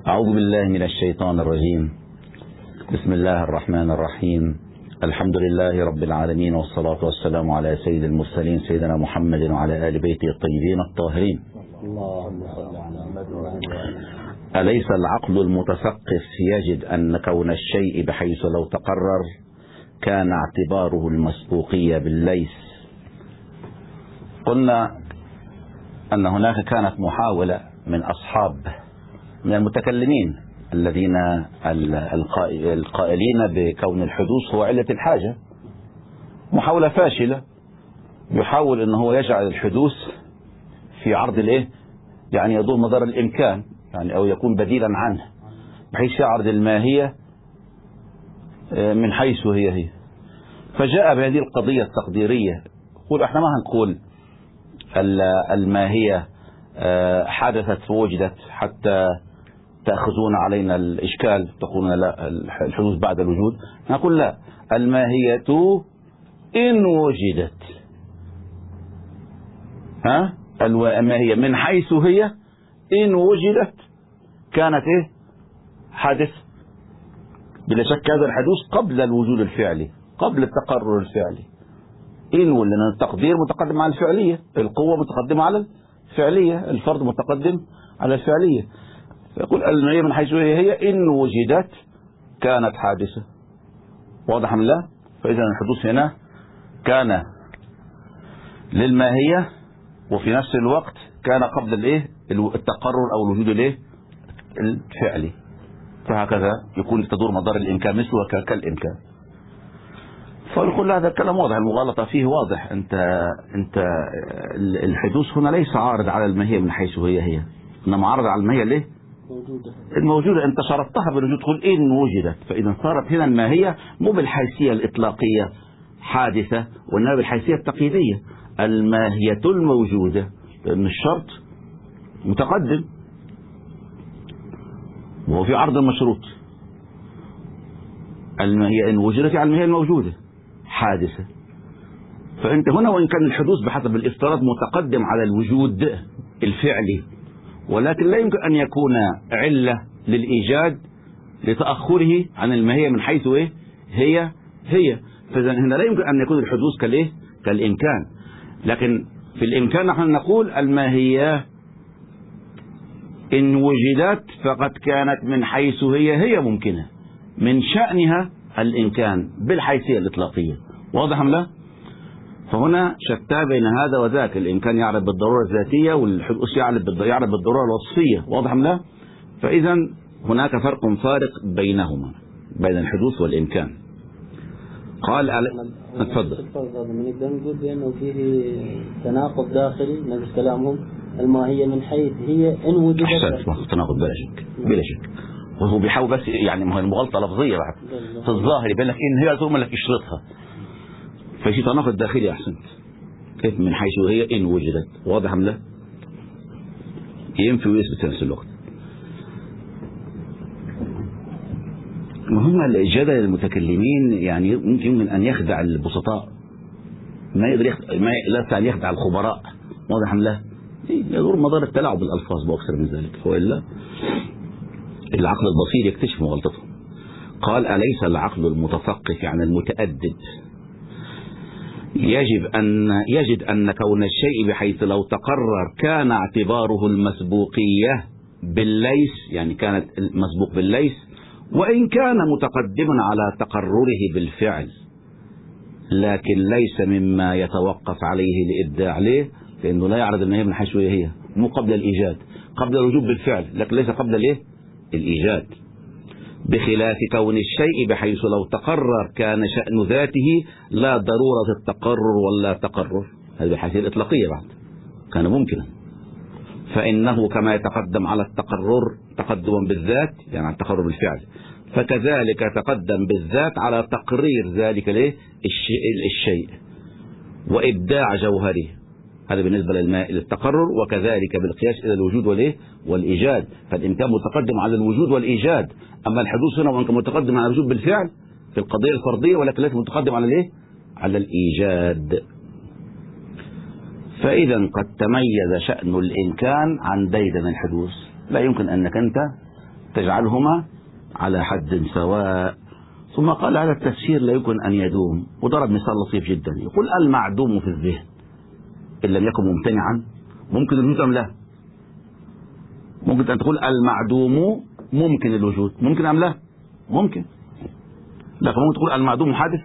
أعوذ بالله من الشيطان الرجيم. بسم الله الرحمن الرحيم. الحمد لله رب العالمين، والصلاة والسلام على سيد المرسلين سيدنا محمد وعلى آل بيته الطيبين الطاهرين. أليس العقل المتثقف يجد أن كون الشيء بحيث لو تقرر كان اعتباره المسبوقية بالليث؟ قلنا أن هناك كانت محاولة من أصحاب من المتكلمين الذين القائلين بكون الحدوث هو علة الحاجة، محاولة فاشلة. يحاول أنه هو يجعل الحدوث في عرض يعني يدور مدار الإمكان، يعني أو يكون بديلا عنه، بحيث يعرض الماهية من حيث هي. فجاء بهذه القضية التقديرية، يقول احنا ما هنقول الماهية حدثت ووجدت حتى تأخذون علينا الإشكال، تقولون لا الحدوث بعد الوجود. نقول لا، الماهية إن وجدت، الماهية من حيث هي إن وجدت كانت حادث. بلا شك هذا الحدوث قبل الوجود الفعلي، قبل التقرر الفعلي. لأن التقدير متقدم على الفعلية، القوة متقدمة على الفعلية، الفرد متقدم على الفعلية. فيقول الماهية من حيث هي إن وجدت كانت حادثة. واضح من لا؟ فإذا الحدوث هنا كان للماهية، وفي نفس الوقت كان قبل التقرر أو الوجود الفعلي. فهكذا يكون تدور مدار الإمكان مثله كالإمكان. فيقول هذا الكلام واضح، المغالطة فيه واضح. أنت الحدوث هنا ليس عارض على الماهية من حيث هي، إنما عارض على الماهية الموجودة. أنت شرطتها بالوجود، تقول إن وجدت، فإذا صارت هنا الماهية مو بالحيثية الإطلاقية حادثة، وإنما بالحيثية التقييدية، الماهية الموجودة، لأن الشرط متقدم وهو في عرض المشروط. الماهية إن وجدت يعني الماهية الموجودة حادثة. فأنت هنا وإن كان الحدوث بحسب الافتراض متقدم على الوجود الفعلي، ولكن لا يمكن أن يكون علة للإيجاد لتأخره عن الماهية من حيث هي. فإذا هنا لا يمكن أن يكون الحدوث كالإمكان. لكن في الإمكان نحن نقول الماهية إن وجدت فقد كانت من حيث هي ممكنة، من شأنها الإمكان بالحيثية الإطلاقية. واضح أم لا؟ فهنا شتى بين هذا وذاك، الإمكان يعرف بالضرورة الذاتية، والحدوث يعرف بالضرورة الوصفية. واضح أم لا؟ فإذا هناك فرق فارق بينهما، بين الحدوث والإمكان. قال اتفضل. نقدر نقول بأنه فيه تناقض داخلي نفس كلامهم، الماهية من حيث هي إن وجدت. أحسنت، تناقض بلا شك. وهو بيحاول بس يعني المغالطة لفظية بعد في الظاهر يبين لك إن هي ثم لك اشرطها، فشي تناقض داخلي. أحسنت، كيف من حيث هي إن وجدت؟ واضح أم لا؟ ينفي ويثبت في نفس الوقت. مهم الجدل المتكلمين يعني يمكن أن يخدع البسطاء، ما لا أن يخدع الخبراء. واضح أم لا؟ يدور مدار التلاعب بالألفاظ وأكثر من ذلك، وإلا العقل البصير يكتشف مغالطته. قال أليس العقل المتثقف يعني المتأدب يجد أن كون الشيء بحيث لو تقرر كان اعتباره المسبوقية بالليث، يعني كانت المسبوق بالليث، وإن كان متقدما على تقرره بالفعل، لكن ليس مما يتوقف عليه لإبداع. ليه؟ لأنه لا يعرض الماهية من حيث هي، مو قبل الإيجاد، قبل الوجود بالفعل، لكن ليس قبل الإيجاد. بخلاف كون الشيء بحيث لو تقرر كان شأن ذاته لا ضرورة التقرر ولا تقرر، هذه الحيثية الإطلاقية بعد كان ممكنا. فإنه كما يتقدم على التقرر تقدما بالذات، يعني على التقرر بالفعل، فكذلك تقدم بالذات على تقرير ذلك الشيء وإبداع جوهره. هذا بالنسبة للتقرر، وكذلك بالقياس إلى الوجود والإيجاد. فالإمكان متقدم على الوجود والإيجاد، أما الحدوث هنا وإن كان متقدم على الوجود بالفعل في القضية الفردية، ولكن ليس متقدم على الإيجاد. فإذا قد تميز شأن الإمكان عن ديدن الحدوث. لا يمكن أنك أنت تجعلهما على حد سواء. ثم قال هذا التفسير لا يمكن أن يدوم، وضرب مثال لطيف جدا، يقول المعدوم في الذهن إن لم يكن ممتنعا ممكن الوجود أم لا؟ ممكن أن تقول المعدوم ممكن الوجود، ممكن أم لا؟ ممكن. لكن ممكن تقول المعدوم حادث؟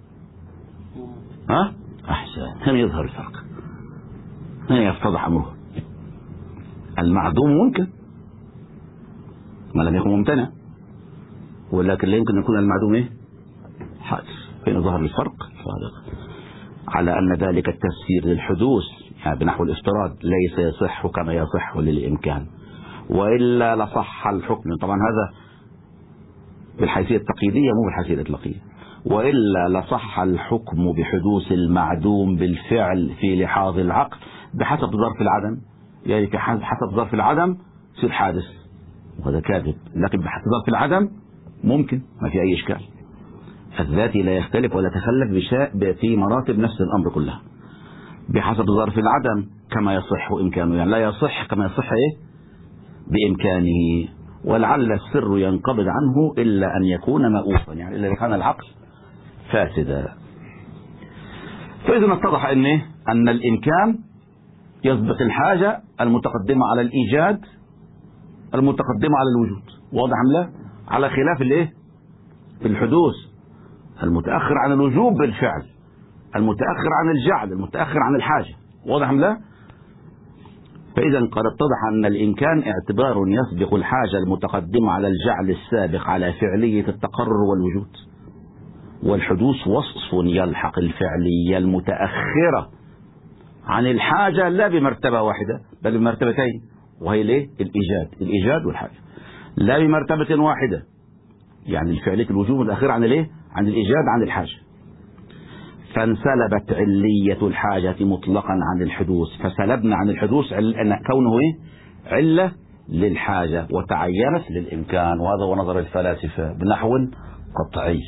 ها؟ أحسن، هنا يظهر الفرق، هنا يفتضح أمره. المعدوم ممكن ما لم يكن ممتنع، ولكن لا يمكن أن يكون المعدوم إيه؟ حادث. هنا ظهر الفرق الفارق، على أن ذلك التفسير للحدوث يعني بنحو الافتراض ليس يصح كما يصح للإمكان، وإلا لصح الحكم. طبعا هذا بالحيثية التقييدية مو بالحيثية الإطلاقية. وإلا لصح الحكم بحدوث المعدوم بالفعل في لحاظ العقل بحسب ظرف العدم، يعني حسب ظرف العدم يصير حادث، وهذا كاذب. لكن بحسب ظرف العدم ممكن، ما في أي إشكال. الذاتي لا يختلف ولا يتخلف في مراتب نفس الأمر كلها بحسب ظرف العدم كما يصح إمكانه، يعني لا يصح كما يصح إيه؟ بإمكانه. ولعل السر ينقبض عنه إلا أن يكون مأوفا، يعني إلا إذا كان العقل فاسدا. فإذا اتضح أن الإمكان يسبق الحاجة المتقدمة على الإيجاد المتقدمة على الوجود، واضح أم لا؟ على خلاف الإيه؟ الحدوث المتأخر عن الوجوب بالفعل، المتأخر عن الجعل، المتأخر عن الحاجة، واضح أم لا؟ فإذا قد اتضح أن الإمكان اعتبار يسبق الحاجة المتقدمة على الجعل السابق على فعلية التقرر والوجود، والحدوث وصف يلحق الفعلية المتأخرة عن الحاجة لا بمرتبة واحدة بل بمرتبتين، وهي ليه؟ الإيجاد والحاجة، لا بمرتبة واحدة، يعني الفعلية الوجوب الأخير عن الايه؟ عن الإيجاد عن الحاجة. فانسلبت علية الحاجة مطلقا عن الحدوث، فسلبنا عن الحدوث كونه ايه؟ علة للحاجة، وتعينت للإمكان. وهذا هو نظر الفلاسفة بنحو قطعي.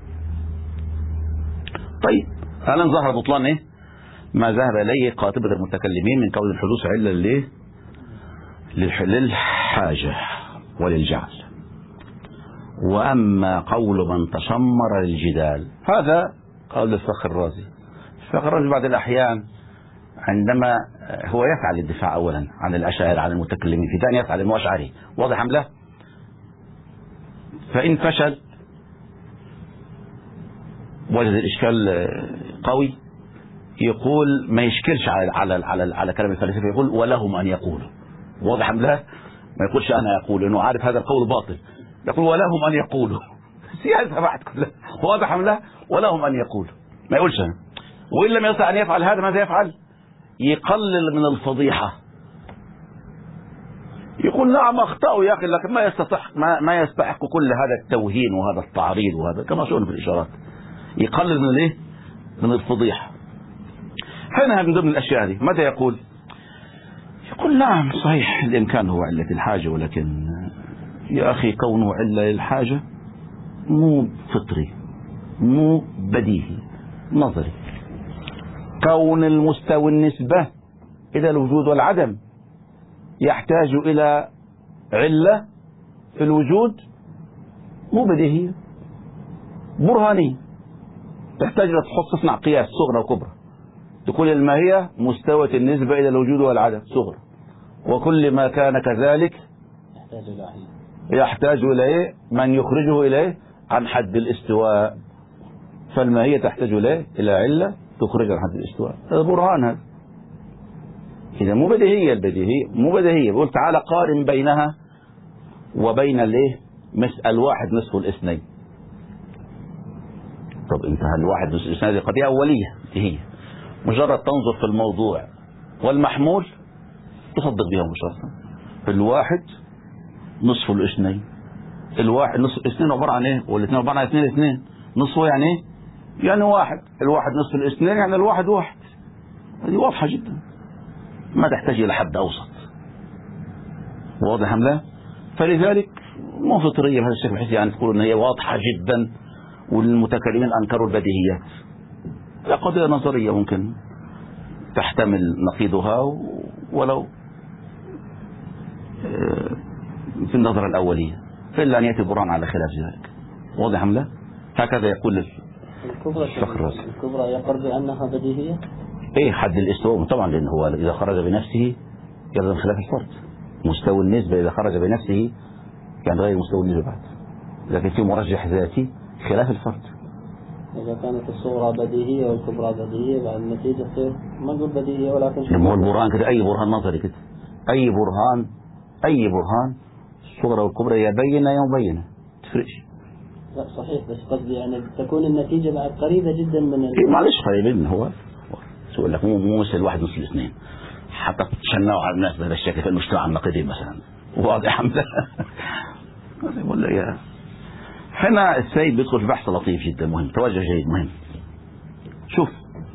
طيب الآن ظهر بطلان ايه؟ ما ذهب إليه قاطبة المتكلمين من كون الحدوث علة للحاجة وللجعل. وأما قول من تشمر للجدال، هذا قول الفخر الرازي. الفخر الرازي بعض الأحيان عندما هو يسعى للدفاع أولا عن الأشاعرة عن المتكلمين، في ثاني يسعى لأنه أشعري، واضح أم لا؟ فإن فشل وجد الإشكال قوي، يقول ما يشكلش على كلام الفلاسفة، يقول ولهم أن يقولوا، واضح أم لا؟ ما يقولش أنا أقول، لأنه عارف هذا القول باطل، يقول ولهم أن يقولوا. سياسة بعد كلها، واضح أم لا؟ ولهم أن يقولوا، ما يقولش أنا. وإن لم يستطع أن يفعل هذا ماذا يفعل؟ يقلل من الفضيحة، يقول نعم أخطأوا يا أخي، لكن ما يستحق كل هذا التوهين وهذا التعريض وهذا كما شئنا في الإشارات، يقلل من الايه؟ من الفضيحة. هنا من ضمن الأشياء هذه ماذا يقول؟ يقول نعم صحيح الإمكان هو علة الحاجة، ولكن يا أخي كونه علة للحاجة مو فطري، مو بديهي، نظري. كون المستوى النسبة إلى الوجود والعدم يحتاج إلى علة في الوجود مو بديهية، برهانية، تحتاج إلى تصنع قياس صغرى وكبرى، تقول الماهية مستوى النسبة إلى الوجود والعدم صغرى، وكل ما كان كذلك يحتاج إليه من يخرجه إليه عن حد الاستواء، فالماهية تحتاج إلى علة تخرج عن حد الاستواء. هذا برهان، هذا إذا مو بديهية، البديهية مو بديهية. بقول تعالى قارن بينها وبين الواحد نصف الاثنين. طب انت الواحد نصف الاثنين هذه قضية أولية، هي مجرد تنظر في الموضوع والمحمول تصدق بها مباشرة. الواحد نصف الاثنين، الواحد نصف الاثنين عبارة عن ايه؟ والاثنين عبارة عن اثنين، نصفه يعني ايه؟ يعني واحد. الواحد نصف الاثنين يعني الواحد واحد. هذه واضحة جدا، ما تحتاج إلى حد أوسط، واضح أم لا؟ فلذلك مو فطرية بهذا الشكل بحيث يعني تقول إن هي واضحة جدا والمتكلمين أنكروا البديهيات. لا، قضية نظرية ممكن تحتمل نقيضها ولو في النظرة الأولية. إلا أن يأتي برهان على خلاف ذلك. واضح أم لا؟ هكذا يقول الكبرى يقر بأنها بديهية. إيه حد الاستواء طبعا، لأن هو إذا خرج بنفسه يلزم خلاف الفرد. مستوى النسبة إذا خرج بنفسه يعني غير مستوى النسبة بعد، لكن في مرجح ذاتي خلاف الفرد. إذا كانت الصغرى بديهية والكبرى بديهية بعد النتيجة تصير ما نقول بديهية ولكن لما هو البرهان كده أي برهان نظري كده، أي برهان الصغرى والكبرى يا بينة يا مبينة تفرقش. لا صحيح، بس قصدي يعني تكون النتيجة بعد قريبة جدا من معلش قريبين. هو سؤال لك مو مثل واحد نص الاثنين حتى تشنعوا على الناس بهذا الشكل في المجتمع النقدي مثلا. واضح أم لا؟ يقول لك يا هنا السيد بيدخل في بحث لطيف جدا مهم، توجه جيد مهم. شوف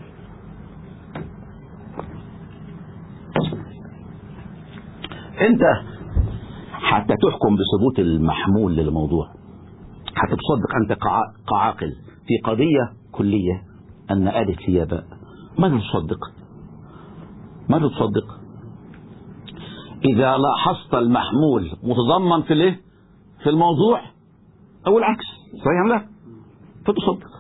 انت حتى تحكم بثبوت المحمول للموضوع، حتى تصدق انت كعاقل في قضية كلية ان آلت هي باء، ماذا تصدق؟ اذا لاحظت المحمول متضمن في الايه؟ في الموضوع او العكس، صحيح ام لا؟ فتصدق.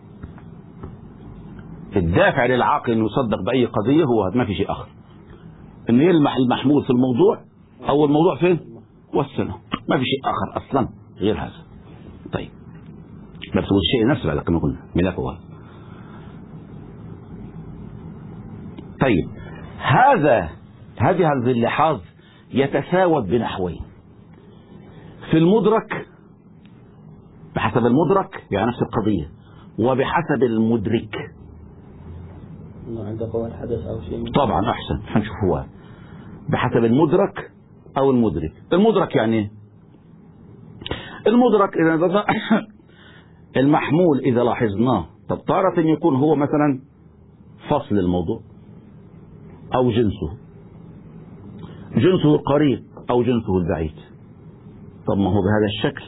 الدافع للعاقل انه يصدق باي قضية هو ما في شيء اخر، ان يلمح المحمول في الموضوع او الموضوع فين؟ والسنة، ما في شيء اخر اصلا غير هذا. طيب نفس الشيء نفسه بعد كما قلنا ملكه. طيب هذه اللحاظ يتفاوت بنحوين. في المدرك بحسب المدرك يعني نفس القضية، وبحسب المدرك عند قوة الحدث أو شيء طبعا أحسن. هنشوف هو بحسب المدرك أو المدرك. المدرك يعني المدرك إذا المحمول إذا لاحظناه، طب تارة يكون هو مثلا فصل الموضوع أو جنسه القريب أو جنسه البعيد. طب ما هو بهذا الشكل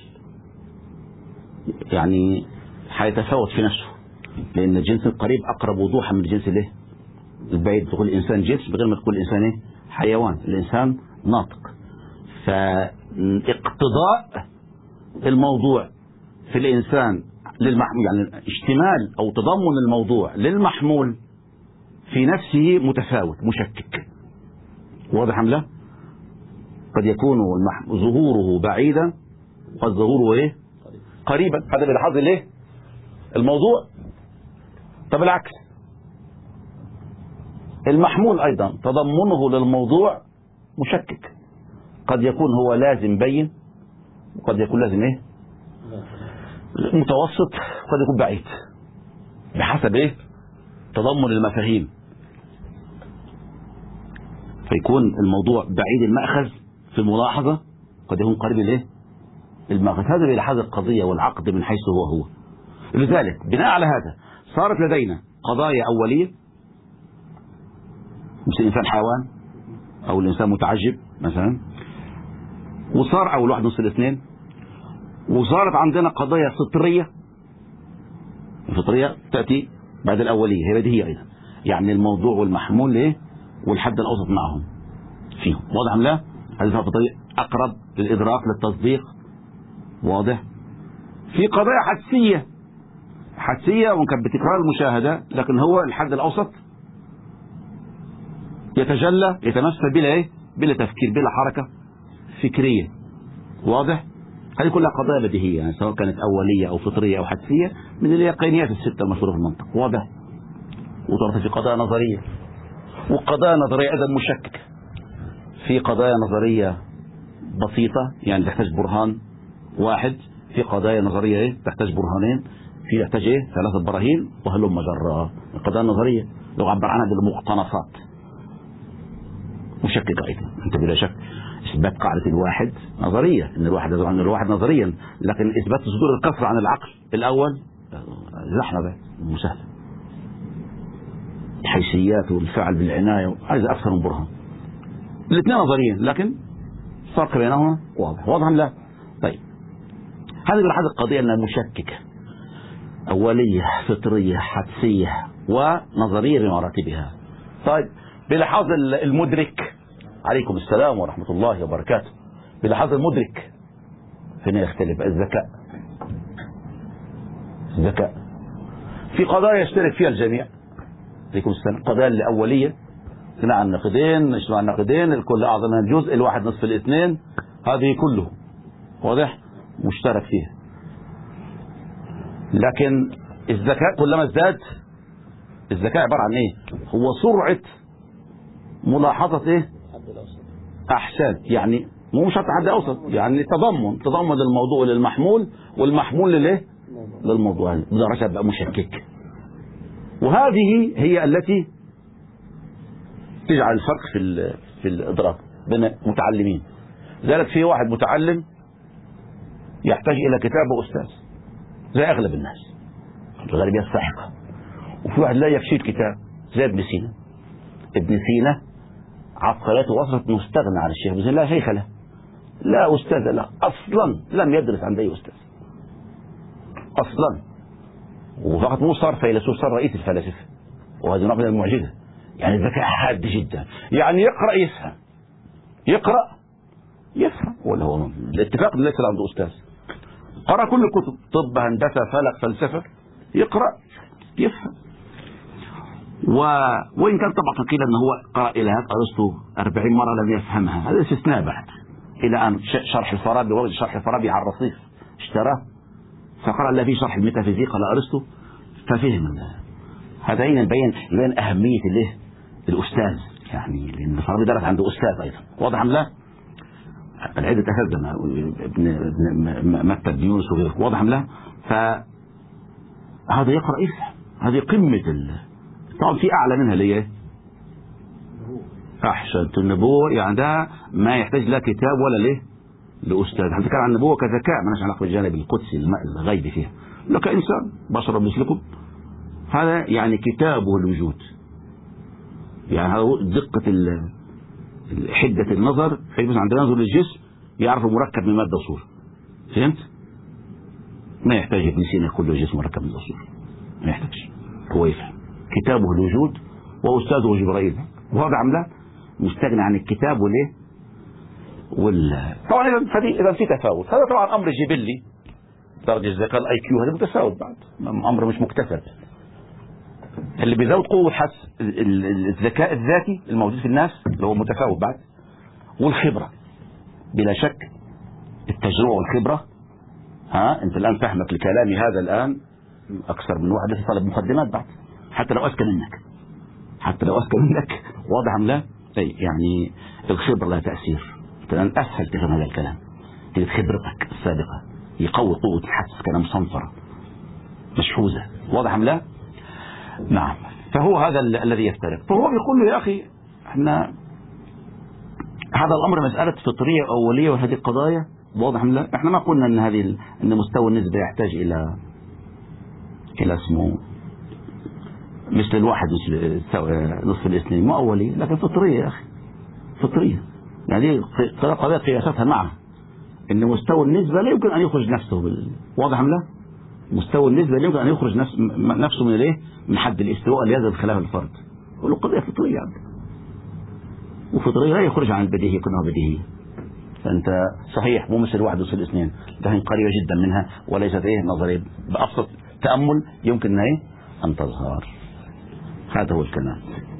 يعني حيتفاوت في نفسه، لأن الجنس القريب أقرب وضوحا من الجنس البعيد. تقول الإنسان جنس بغير ما تقول الإنسان حيوان، الإنسان ناطق. فاقتضاء الموضوع في الإنسان للمحمول يعني اشتمال أو تضمن الموضوع للمحمول في نفسه متفاوت مشكك. واضح أم لا؟ قد يكون ظهوره بعيدا قد ظهوره قريبا، هذا بلحاظ الموضوع. طب العكس، المحمول أيضا تضمنه للموضوع مشكك، قد يكون هو لازم بين وقد يكون لازم متوسط، قد يكون بعيد، بحسب تضمن المفاهيم. فيكون الموضوع بعيد المأخذ في الملاحظة، قد يكون قريب المأخذ. هذا بلحاظ القضية والعقد من حيث هو. لذلك بناء على هذا صارت لدينا قضايا أولية مثل الإنسان حيوان أو الإنسان متعجب مثلا، وصار أول واحد نص الاثنين. وصارت عندنا قضايا فطرية. الفطرية تأتي بعد الأولية، هي بديهية أيضا، يعني الموضوع والمحمول والحد الأوسط معهم فيهم. واضح أم لا؟ هذه الفطرية أقرب للإدراك للتصديق. واضح. في قضايا حدسية وكان بتكرار المشاهدة، لكن هو الحد الأوسط يتجلى يتمثل بلا تفكير، بلا حركة فكرية. واضح. هذه كلها قضايا بديهية، يعني سواء كانت أولية أو فطرية أو حدسية من اليقينيات الستة المشهورة في المنطق. واضح. وطرف في قضايا نظرية، وقضايا نظرية أيضا مشككة. في قضايا نظرية بسيطة يعني تحتاج برهان واحد، في قضايا نظرية تحتاج برهانين، في تحتاج 3 براهين وهلم جرا. القضايا النظرية لو عبر عنها بالمقتنصات مشككة أيضا. أنت بلا شك إثبات قاعدة الواحد نظرية، إن الواحد نظريا، لكن إثبات صدور الكسر عن العقل الأول زحمة مسهلة. الحيثيات والفعل بالعناية هذا أكثر من برهان. الاثنين نظريا لكن الفرق بينهما واضح. واضح لا؟ طيب هذه بالحاجة القضية أنها مشككة، أولية فطرية حدسية ونظرية بمراتبها. طيب بلحاظ المدرك، عليكم السلام ورحمة الله وبركاته، بلحاظ المدرك هنا يختلف الذكاء في قضايا يشترك فيها الجميع. عليكم السلام. القضايا الأولية اجتماع النقيضين الكل أعظم من الجزء، الواحد نصف الاثنين، هذه كله واضح مشترك فيها. لكن الذكاء كلما ازداد، الذكاء عبارة عن ايه؟ هو سرعة ملاحظة ايه؟ احسان. يعني مو مش حد اوسط، يعني تضمن الموضوع للمحمول، والمحمول للايه؟ للموضوع بدرجة بقى مشكك. وهذه هي التي تجعل الفرق في الادراك بين متعلمين. لذلك في واحد متعلم يحتاج الى كتاب واستاذ زي اغلب الناس، الغالبيه الساحقه. وفي واحد لا يكفيه الكتاب زي ابن سينا. ابن سينا عبقريته وصلت انه استغنى عن الشيخ ابن سينا، لا شيخ له، لا استاذ له، اصلا لم يدرس عند اي استاذ اصلا، وفقط مو صار فيلسوف، صار رئيس الفلاسفه، وهذا نوع من المعجزه. يعني الذكاء حاد جدا، يعني يقرا يفهم، ولا هو الاتفاق ليس عنده استاذ، قرأ كل الكتب، طب، هندسه، فلك، فلسفه، يقرا يفهم. وإن كان طبعا قيل أنه هو قرأ إلى أرسطو 40 مرة لم يفهمها، هذا استثناء بعد، إلى أن شرح الفارابي، ورد شرح الفارابي على الرصيف اشتراه فقرأ له في شرح الميتافيزيق على أرسطو ففهم. هذا يبين أهمية الأستاذ، يعني لأن الفارابي درس عنده أستاذ أيضا، واضح أم لا؟ العدة أساتذة ابن مكتب يونس وغيره، واضح أم لا؟ فهذا يقرأ يفهم، هذه قمة طبعا في أعلى منها ليه؟ أحسنت. النبوة يعني ده ما يحتاج لا كتاب ولا ليه؟ لأستاذ. احنا بنتكلم عن النبوة كذكاء، ما لناش علاقة بالجانب القدسي الغيبي فيها، لا كإنسان بشر مثلكم. هذا يعني كتابه الوجود، يعني هذا دقة حدة النظر، حيث عندنا ننظر للجسم يعرف مركب من مادة وصور. فهمت؟ ما يحتاج ابن سينا كل الجسم مركب من وصور، ما يحتاج، هو يفهم. كتابه الوجود وأستاذه جبرائيل، وهذا عمله مستغني عن الكتاب وليه طبعا إذا في تفاوت، هذا طبعا أمر جبلي، درجة الذكاء الآي كيو هذا متفاوت بعد، أمر مش مكتسب. اللي بيزود قوة حس الذكاء الذاتي الموجود في الناس اللي هو متفاوت بعد، والخبرة بلا شك، التجربة والخبرة. أنت الآن فهمك لكلامي هذا الآن أكثر من واحد لسه طالب مقدمات بعد، حتى لو أذكى منك، واضح أم لا؟ يعني الخبرة لها تأثير. الآن أسهل تفهم هذا الكلام، هي خبرتك السابقة يقوي قوة الحس، كلام صنفرة مشحوذة، واضح أم لا؟ نعم. فهو هذا الذي يفترق. فهو بيقول له يا أخي احنا هذا الأمر مسألة فطرية أولية، وهذه القضايا واضح أم لا؟ احنا ما قلنا أن مستوى النسبة يحتاج إلى اسمه مثل الواحد نصف الاثنين، مو أولية لكن فطرية يا أخي، فطرية. يعني قضايا قياساتها معه أن مستوى النسبة لا يمكن أن يخرج نفسه واضح أم لا؟ مستوى النسبة لا يمكن أن يخرج نفسه من الايه؟ من حد الاستواء اللي يزيد خلاف الفرد. يقول له قضية فطرية وفطرية لا يخرج عن البديهية، كلها بديهية. فأنت صحيح مو مثل واحد وصل اثنين، ده قريبة جدا منها وليست نظرية، بأبسط تأمل يمكن أن تظهر. هذا هو الكلام.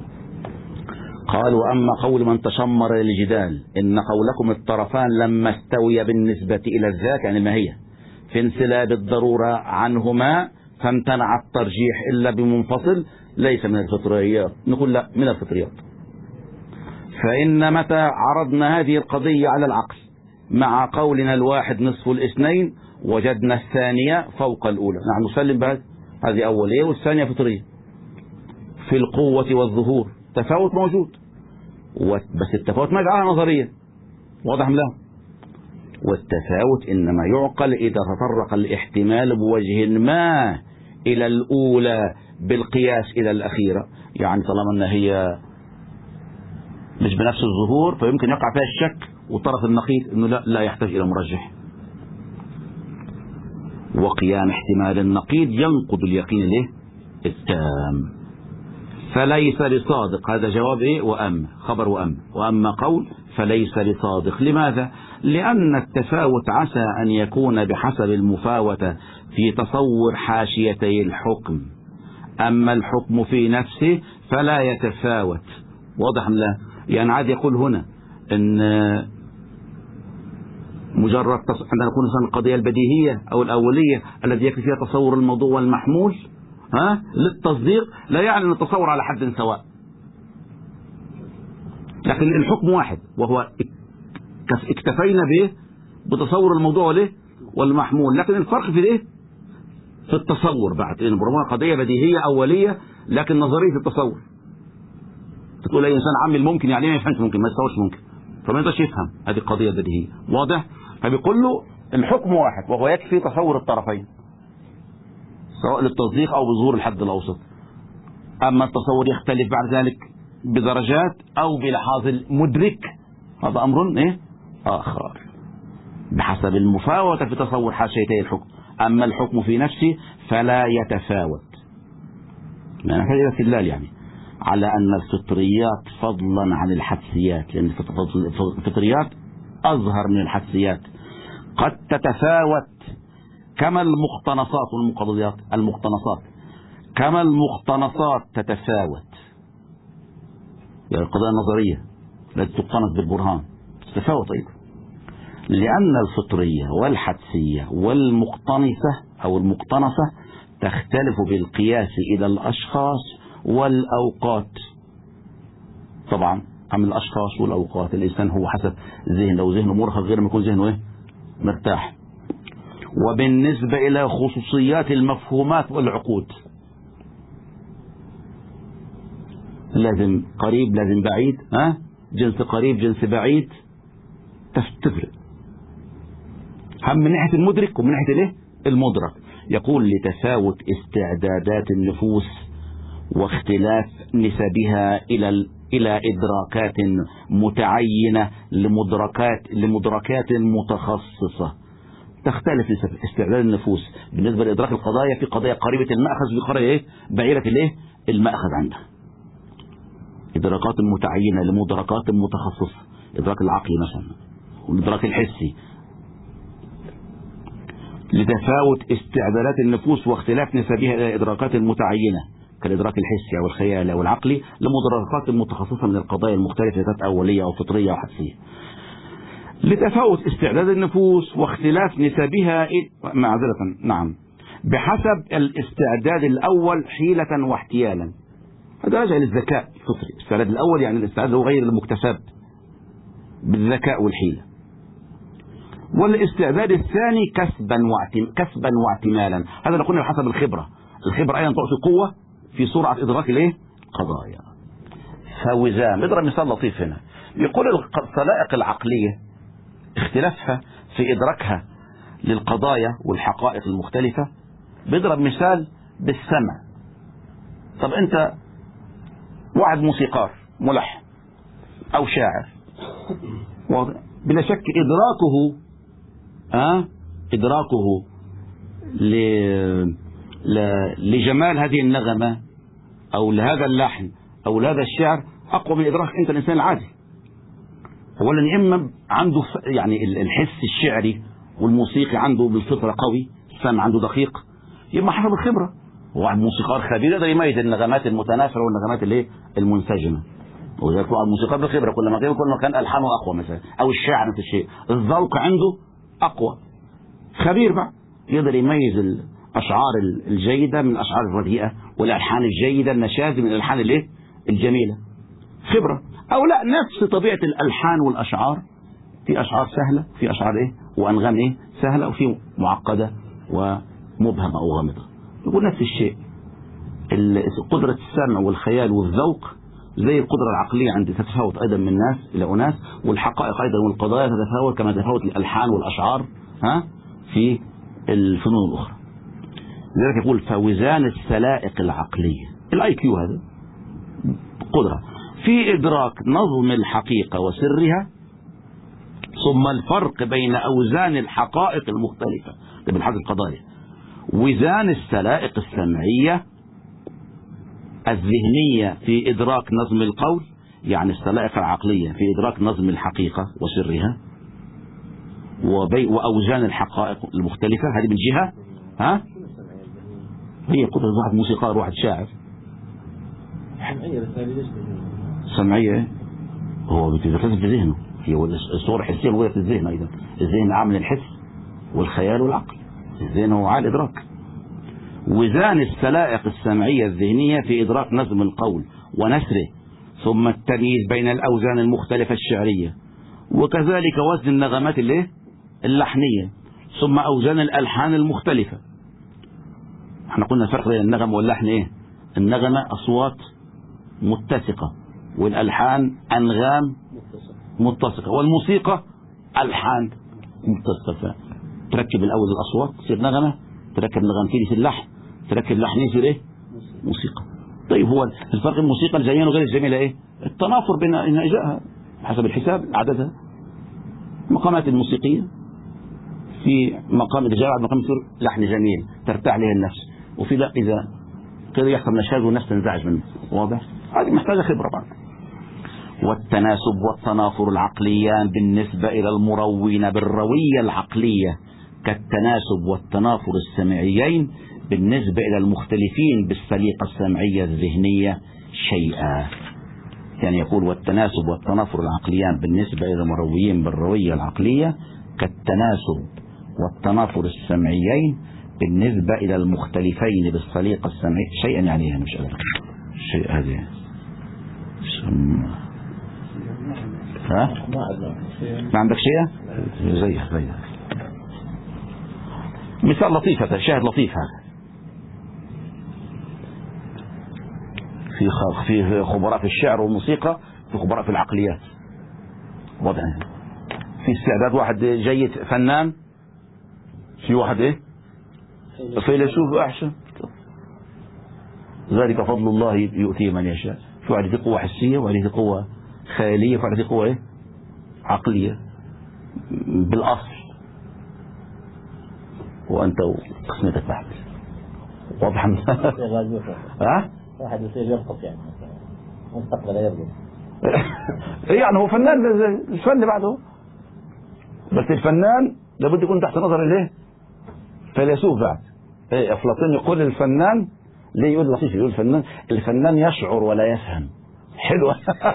قال: وأما قول من تشمر للجدال إن قولكم الطرفان لما استوي بالنسبة إلى الذات يعني الماهية في انسلاب الضرورة عنهما فامتنع الترجيح إلا بمنفصل ليس من الفطريات. نقول لا، من الفطريات. فإن متى عرضنا هذه القضية على العقل مع قولنا الواحد نصف الاثنين وجدنا الثانية فوق الأولى، نحن نسلم بهذه، هذه أولية والثانية فطرية. في القوة والظهور تفاوت موجود، بس التفاوت ما يدعى نظريا، واضح له. والتفاوت إنما يعقل إذا تطرق الاحتمال بوجه ما إلى الأولى بالقياس إلى الأخيرة. يعني طالما أن هي مش بنفس الظهور فيمكن يقع فيها الشك، وطرف النقيض أنه لا يحتاج إلى مرجح. وقيام احتمال النقيض ينقض اليقين التام. فليس لصادق، هذا جواب إيه؟ وأما خبر وأما قول فليس لصادق. لماذا؟ لأن التفاوت عسى أن يكون بحسب المفاوتة في تصور حاشيتي الحكم، أما الحكم في نفسه فلا يتفاوت. واضح لا؟ يعني عاد يقول هنا إن مجرد عندما نكون مثلا القضية البديهية أو الأولية الذي يكفي فيها تصور الموضوع والمحمول للتصديق لا يعني أن التصور على حد سواء، لكن الحكم واحد وهو اكتفينا به بتصور الموضوع له والمحمول، لكن الفرق في ايه؟ في التصور. بعد ان بربما قضية بديهية أولية لكن نظرية التصور. تقول أي إنسان عامل ممكن يعني ما يفهمش ممكن، ما يتصورش ممكن، فما يقدرش يفهم هذه القضية البديهية. واضح؟ فبيقول له الحكم واحد وهو يكفي تصور الطرفين سواء للتصديق أو بظهور الحد الأوسط، أما التصور يختلف بعد ذلك بدرجات أو بلحاظ المدرك، هذا أمر إيه؟ آخر بحسب المفاوتة في تصور حاشيتي الحكم، أما الحكم في نفسه فلا يتفاوت. يعني هذا استدلال يعني على أن الفطريات فضلا عن الحدسيات، لأن الفطريات أظهر من الحدسيات قد تتفاوت كما المقتنصات والمقتضيات. المقتنصات كما المقتنصات تتفاوت، يعني القضايا النظرية التي تقتنص بالبرهان تتفاوت أيضا، لأن الفطرية والحدسية والمقتنصة أو المقتنصة تختلف بالقياس إلى الأشخاص والأوقات. طبعا عن الأشخاص والأوقات الإنسان هو حسب ذهن، لو ذهنه مرهق غير ما يكون ذهنه إيه؟ مرتاح. وبالنسبة إلى خصوصيات المفهومات والعقود لازم قريب لازم بعيد، جنس قريب جنس بعيد تفرق، هم من ناحية المدرك ومن ناحية الايه؟ المدرك. يقول لتفاوت استعدادات النفوس واختلاف نسبها إلى إدراكات متعينة لمدركات متخصصة. تختلف استعداد النفوس بالنسبة لإدراك القضايا، في قضايا قريبة المأخذ في قضايا إيه؟ بعيدة الإيه؟ المأخذ عندها. إدراكات متعينة لمدركات متخصصة، إدراك العقلي مثلا والإدراك الحسي. لتفاوت استعدادات النفوس واختلاف نسبها إلى إدراكات متعينة كالإدراك الحسي أو الخيال أو العقلي لمدركات متخصصة من القضايا المختلفة ذات أولية أو فطرية أو حسية. لتفاوت استعداد النفوس واختلاف نسبها بحسب الاستعداد الأول حيلة واحتيالا. هذا راجع للذكاء الفطري. الاستعداد الأول يعني الاستعداد هو غير المكتسب بالذكاء والحيلة. والاستعداد الثاني كسبا واعتمالا، هذا نقول بحسب الخبرة. الخبرة أيضا تعطي قوة في سرعة إدراك القضايا. فوزان نضرب مثال لطيف هنا، يقول الخلائق العقلية اختلافها في إدراكها للقضايا والحقائق المختلفة. بيضرب مثال بالسمع. طب أنت واحد موسيقار ملحن أو شاعر، بلا شك إدراكه لجمال هذه النغمة أو لهذا اللحن أو لهذا الشعر أقوى من إدراك أنت الإنسان العادي. أولا إما عنده يعني الحس الشعري والموسيقي عنده بالفطرة قوي، السمع عنده دقيق، إما حسب الخبرة. واحد موسيقار خبير يقدر يميز النغمات المتناثرة والنغمات المنسجمة. وذلك الموسيقار بالخبرة كل ما كان ألحانه أقوى مثلا، أو الشاعر نفس الشيء، الذوق عنده أقوى. خبير بقى يقدر يميز الأشعار الجيدة من الأشعار الرديئة والألحان الجيدة النشاز من الألحان الجميلة. خبرة. أو لا، نفس طبيعة الألحان والأشعار، في أشعار سهلة، في أشعار وأنغام سهلة، وفي معقدة ومبهمة أو غامضة. يقول نفس الشيء. قدرة السمع والخيال والذوق زي القدرة العقلية عندي تتفاوت أيضا من ناس إلى أناس، والحقائق أيضا والقضايا تتفاوت كما تتفاوت الألحان والأشعار في الفنون الأخرى. لذلك يقول فوزان السلائق العقلية، الآي كيو، هذا قدرة في إدراك نظم الحقيقة وسرها، ثم الفرق بين أوزان الحقائق المختلفة من حيث القضايا. وزان السلائق السمعية الذهنية في إدراك نظم القول، يعني السلائق العقلية في إدراك نظم الحقيقة وسرها وأوزان الحقائق المختلفة، هذه من جهة. ها هي قدرة واحد موسيقار واحد شاعر. سمعية هو بيتركز في ذهنه، هي الصورة الحسية موجودة في الذهن أيضا. الذهن عامل الحس والخيال والعقل، الذهن هو عامل الإدراك. وزان السلائق السمعية الذهنية في إدراك نظم القول ونسره، ثم التمييز بين الأوزان المختلفة الشعرية، وكذلك وزن النغمات اللحنية، ثم أوزان الألحان المختلفة. احنا قلنا الفرق بين النغم واللحن ايه؟ النغمة أصوات متسقة، والألحان أنغام متسقة، والموسيقى ألحان متسقة. تركب الأول الأصوات تصير نغمة، تركب نغمتين يصير لحن، تركب لحنين يصير ايه؟ موسيقى. طيب هو الفرق الموسيقى الجميلة وغير الجميلة ايه؟ التنافر بين أجزائها حسب الحساب عددها. المقامات الموسيقية في مقام الإجابة على مقام لحن جميل ترتاح له النفس، وفي لا إذا كده يحصل مشاكل والنفس تنزعج منه. واضح؟ هذه محتاجة خبرة بعد. والتناسب والتنافر العقليان بالنسبة إلى المروين بالروية العقلية كالتناسب والتنافر السمعيين بالنسبة إلى المختلفين بالسليقة السمعية الذهنية شيئا. يعني يقول والتناسب والتنافر العقليان بالنسبة إلى المرويين بالروية العقلية كالتناسب والتنافر السمعيين بالنسبة إلى المختلفين بالسليقة السمعية شيئا. يعني مش قادر شيء هذه ها؟ ما عندك شيء زي مثال لطيف، هذا شاهد لطيف. هذا في خبراء في الشعر والموسيقى، في خبراء في العقليات. واضح في استعداد واحد جيد فنان، في واحد ايه فيلسوف احسن. ذلك فضل الله يؤتيه من يشاء. في واحد له قوة حسية، وواحد له قوة خيالية، وواحد له قوة ايه عقلية بالاصل، وانت قسمتك بعد. واضح؟ ها واحد يصير يرقص يعني مستقبل يرقص. يعني هو فنان، الفن بعده، بس الفنان لابد يكون تحت نظر الايه فيلسوف بعد. ايه افلاطون يقول الفنان ليه؟ يقول لطيف، يقول الفنان يشعر ولا يفهم. حلوة.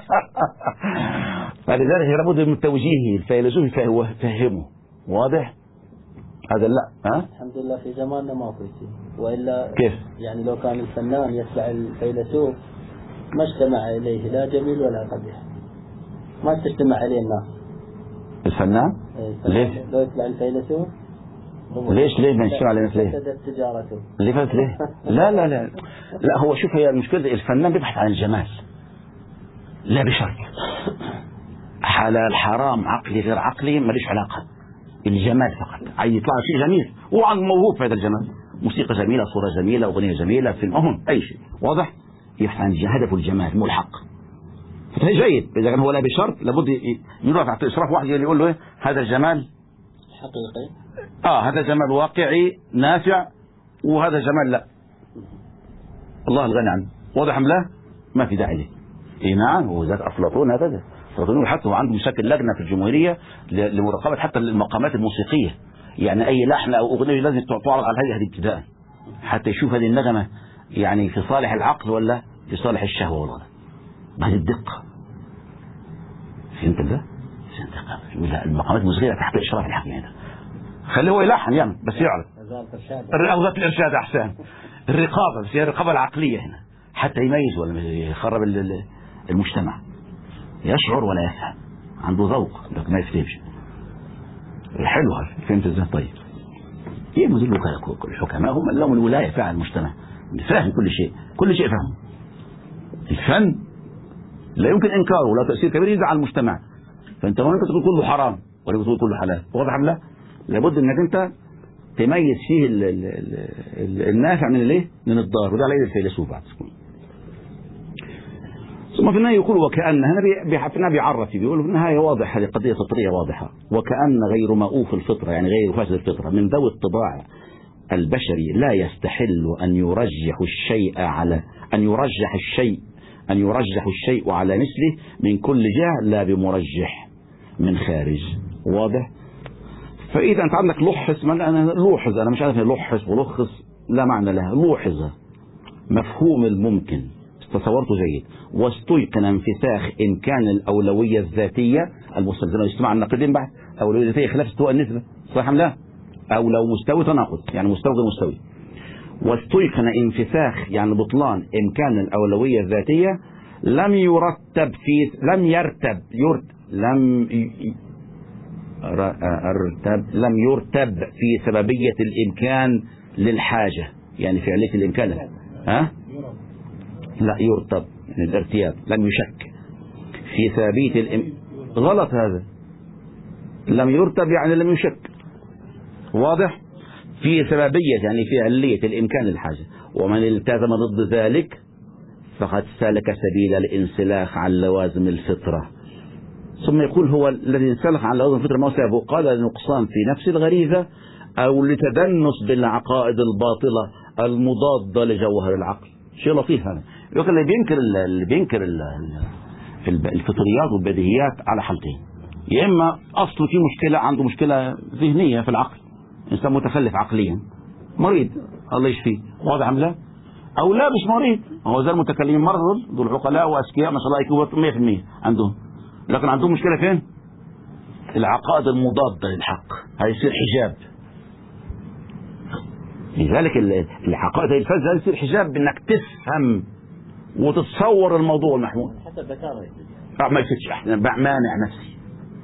فلذلك لابد من توجيهه الفيلسوف يفهمه. واضح هذا؟ لا الحمد لله في زماننا ما في شيء، والا كيف يعني لو كان الفنان يتبع الفيلسوف ما اجتمع اليه لا جميل ولا قبيح، ما تجتمع عليه الناس. الفنان ليش لو يتبع الفيلسوف ليش ما يجتمع عليه الناس؟ ليه تجارته ليه؟ لا هو شوف، هي المشكلة الفنان بيبحث عن الجمال لا بشرط حلال حرام عقلي غير عقلي ماليش علاقة، الجمال فقط. عايز يطلع شيء جميل، وعن موهوب في هذا الجمال، موسيقى جميلة، صورة جميلة، أغنية جميلة، فيلم أي شيء. واضح؟ يبحث عن هدفه الجمال ملحق، فهي جيد. إذا كان هو لا بشرط لابد يروح تحت إشراف واحد يقول له هذا الجمال حقيقي، هذا جمال واقعي نافع، وهذا جمال لا، الله الغني عنه. واضح أم لا؟ ما في داعي له. نعم، وذاك أفلاطون هذا أفلاطون حتى هو عنده مشاكل لجنة في الجمهورية لمراقبة حتى المقامات الموسيقية، يعني أي لحن أو أغنية لازم تعرض على هذه ابتداء حتى يشوف هذه النغمة يعني في صالح العقل ولا في صالح الشهوة والغرض. بهذه الدقة. فهمت ده؟ المقامات الموسيقية تحت إشراف الحكم هنا. خليه هو يلحن يعني بس يعرف. وزارة الإرشاد أحسن. الرقابة، بس هي الرقابة العقلية هنا حتى يميز ولا يخرب المجتمع. يشعر ولا يفهم، عنده ذوق ما يفتيش. حلو هذا. فهمت ازاي؟ طيب ايه مدلوا الحكماء هم لهم الولاية فعل المجتمع، فاهم كل شيء فهم. الفن لا يمكن انكاره ولا تأثير كبير يزعل المجتمع، فانت ما انت تقول كله حرام ولا تقول كله حلال. واضح ولا لا؟ لابد انك انت تميز فيه النافع من الايه من الضار، وده على يد الفيلسوف بعد. ثم في النهاية يقول وكأن، هنا بيعرف بيقول في النهاية واضح، هذه قضية فطرية واضحة. وكأن غير مؤوف الفطرة، يعني غير فاسد الفطرة، من ذوي الطباع البشري لا يستحل أن يرجح الشيء على مثله من كل جهة لا بمرجح من خارج. واضح؟ فإذا أنت عندك لحظ، أنا مش عارف لحظ ولخص لا معنى لها، لوحظ مفهوم الممكن تصورته جيد، واستيقن انفساخ إمكان الأولوية الذاتية المستلزمة اجتماع النقيضين بعد أولوية ذاتية خلاف استواء النسبة، صح أم لا؟ أو لو مستوي تناقض، يعني مستوي غير مستوي. واستيقن انفساخ يعني بطلان إمكان الأولوية الذاتية لم يرتب في سببية الإمكان للحاجة، يعني فعلية الإمكان لا يرتب من الارتياب، لم يشك في سببية غلط هذا، لم يرتب يعني لم يشك. واضح؟ في سببية يعني في علية الإمكان للحاجة. ومن التزم ضد ذلك فقد سلك سبيل الانسلاخ عن لوازم الفطرة. ثم يقول هو الذي انسلخ عن لوازم الفطرة ما سببه؟ قال لنقصان في نفس الغريزة أو لتدنس بالعقائد الباطلة المضادة لجوهر العقل. شيء لطيف هذا. يقول اللي بينكر الفطريات والبديهيات على حالتين: يا إما أصله في مشكلة، عنده مشكلة ذهنية في العقل، إنسان متخلف عقليا مريض الله يشفيه، واضح أم لا؟ أو لا مش مريض، هو زي المتكلمين مرض، دول عقلاء وأذكياء ما شاء الله يكون 100% عندهم، لكن عندهم مشكلة فين؟ العقائد المضادة للحق، هيصير حجاب. لذلك العقائد الفاسدة هيصير حجاب بأنك تفهم وتتصور الموضوع المحمول. حتى الذكاء ما يصيرش احنا مانع نفسي.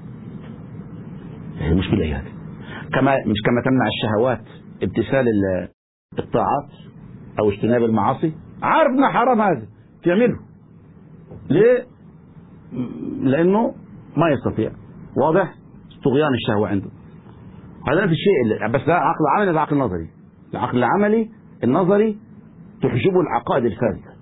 هي المشكلة هي هذه. مش كما تمنع الشهوات امتثال الطاعات او اجتناب المعاصي، عارف انه حرام هذا تعمله. ليه؟ لانه ما يستطيع. واضح؟ طغيان الشهوة عنده. هذا نفس الشيء، بس ده عقل عملي، ده عقل نظري. العقل العملي النظري تحجبه العقائد الفاسدة،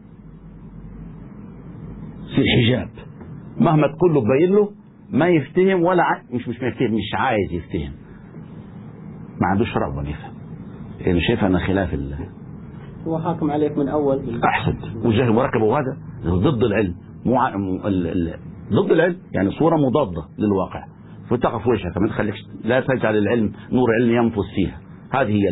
في الحجاب مهما تقول له تبين له ما يفتهم، ولا مش يفتهم، مش عايز يفتهم، ما عندوش رغبة يفهم، يعني شايف أنا خلاف هو حاكم عليك من أول أحسن وجه مركبه، هذا ضد العلم، ضد العلم، يعني صورة مضادة للواقع، فتقف وجهك ما تخليكش، لا تجعل العلم نور علم ينفذ فيها. هذه هي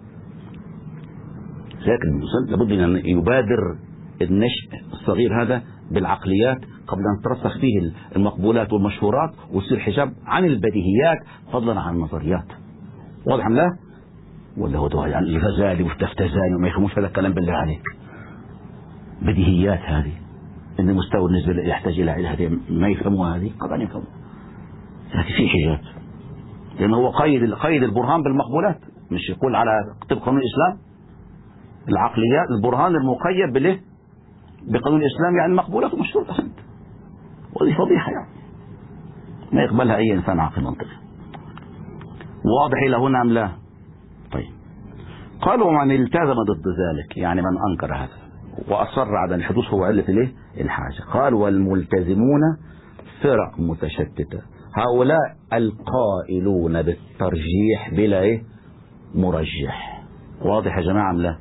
لكن الإنسان لابد أن يبادر النشء الصغير هذا بالعقليات قبل أن ترسخ فيه المقبولات والمشهورات ويصير حجاب عن البديهيات فضلا عن النظريات. واضح أم لا؟ ولا هو دعاء يعني الغزالي والتفتزاني وما يفهموش هذا الكلام بالله عليك. بديهيات هذه إن مستوى النسبة يحتاج إلى هذه ما يفهموها، هذه قد يفهموا، لكن في حجاب، لأنه هو قيد البرهان بالمقبولات، مش يقول على طبق قانون الإسلام العقليات البرهان المقيد بالايه؟ بقانون الإسلام، يعني مقبولات ومشروطة. وهذه فضيحة يعني ما يقبلها أي إنسان عاقل منطقي. واضح إلى هنا أم لا؟ طيب، قالوا ومن التزم ضد ذلك، يعني من أنكر هذا وأصر على الحدوث هو علة الايه؟ الحاجة. قال والملتزمون فرق متشتتة، هؤلاء القائلون بالترجيح بلا ايه؟ مرجح. واضح يا جماعة أم لا؟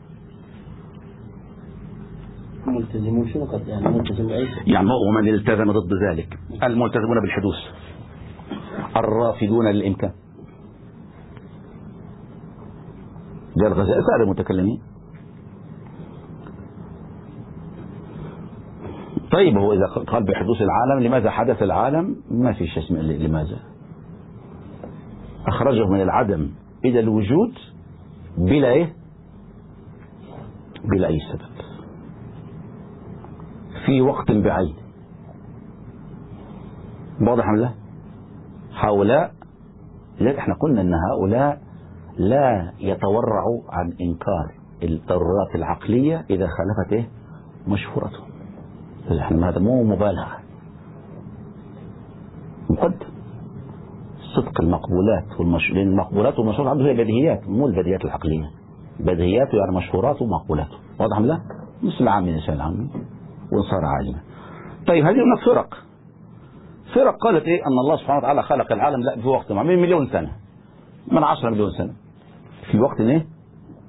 ملتزمون شنو قصد يعني ملتزم أي؟ يعني ومن التزم ضد ذلك، الملتزمون بالحدوث، الرافضون للإمكان، ده الغزالي سائر المتكلمين. طيب هو إذا قال بحدوث العالم، لماذا حدث العالم؟ ما في شيء اسمه لماذا، أخرجه من العدم إلى الوجود بلا إيه؟ بلا أي سبب في وقت بعيد. واضح ولا لا؟ هؤلاء، لا احنا قلنا ان هؤلاء لا يتورعوا عن انكار الضرورات العقلية اذا خالفت ايه؟ مشهورتهم. احنا هذا مو مبالغة، مقدم صدق المقبولات لان المقبولات والمشهورات عنده هي بديهيات، مو البديهيات العقلية، بديهيات يعني مشهورات ومقبولات. واضح ولا لا؟ مثل العامي الانسان العامي وصار عالما. طيب هذه هناك فرق قالت ايه؟ ان الله سبحانه وتعالى خلق العالم لا في وقت من مليون سنة، من 10 مليون سنة، في وقت ايه؟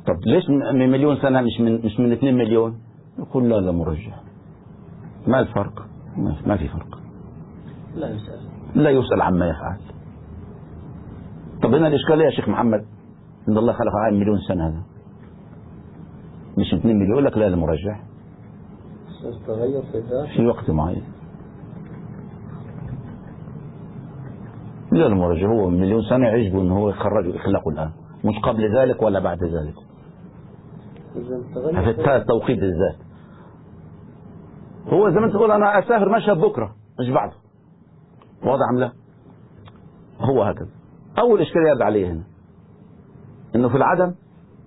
طب ليش من مليون سنة مش من 2 مليون؟ يقول لا مرجح. ما الفرق؟ ما في فرق. لا يسأل عما يفعل. طب هنا الإشكال يا شيخ محمد إن الله خلق عالم مليون سنة، هذا مش 2 مليون. يقول لك لا مرجح تغير في الذات في وقت معين. لا مرجح هو مليون سنة يعجبه إن هو يخرجه إخلاقه الآن، مش قبل ذلك ولا بعد ذلك. في توقيت الذات. هو زي ما تقول أنا أسافر مشهد بكرة مش بعده. واضح لا؟ هو هكذا. أول إشكالية يرد عليه هنا إنه في العدم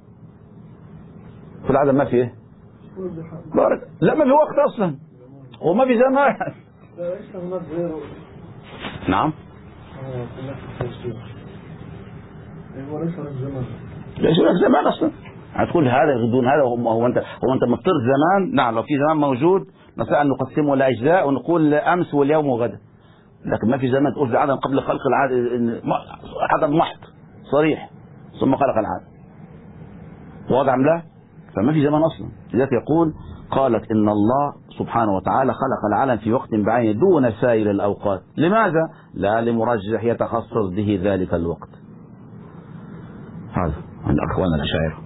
ما في إيه؟ لا ما في وقت أصلا وما في زمان. نعم. ليس لك زمان أصلا. هتقول هذا بدون هذا. هو أنت مفترض زمان. نعم لو في زمان موجود نستطيع أن نقسمه لأجزاء ونقول أمس واليوم وغدا، لكن ما في زمان تقول العدم قبل خلق العادة. عدم محض صريح ثم خلق العادة. واضح أم لا؟ فما في زمان أصلا. لذلك يقول قالت إن الله سبحانه وتعالى خلق العالم في وقت بعينه دون سائر الأوقات. لماذا؟ لا لمرجح يتخصص به ذلك الوقت. هذا عند أخواننا الأشاعرة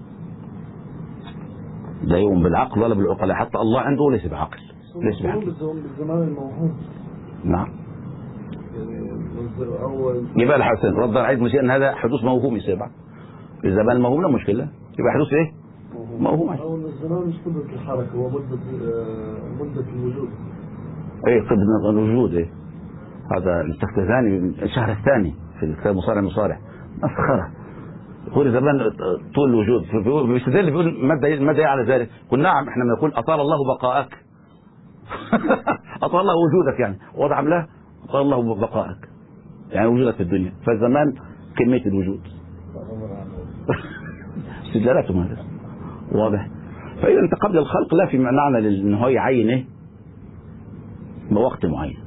لا يؤمن بالعقل ولا بالعقل. حتى الله عنده ليس بعقل، ليس بعقل. بالزمان الموهوم. نعم. يبقى الحسن رد عيد مشي أن هذا حدوث موهوم يصير بعد. الزمان الموهوم لا مشكلة، يبقى حدوث إيه؟ موهوم. أو الزمان مش قدرة الحركة، هو مدة الوجود. إيه قدرة الوجود. إيه هذا الاستخدام الشهر الثاني في الكتاب مصارع مسخرة. يقول زمان طول الوجود. بيستدل بيقول ماذا على ذلك؟ قل نعم احنا بنقول أطال الله بقاءك. أطال الله وجودك يعني. واضح أم لا؟ أطال الله بقاءك يعني وجودك في الدنيا. فالزمان كمية الوجود. استدلالاتهم هذا واضح. فإذا أنت قبل الخلق لا في معنى إنه هو يعين إيه بوقت معين.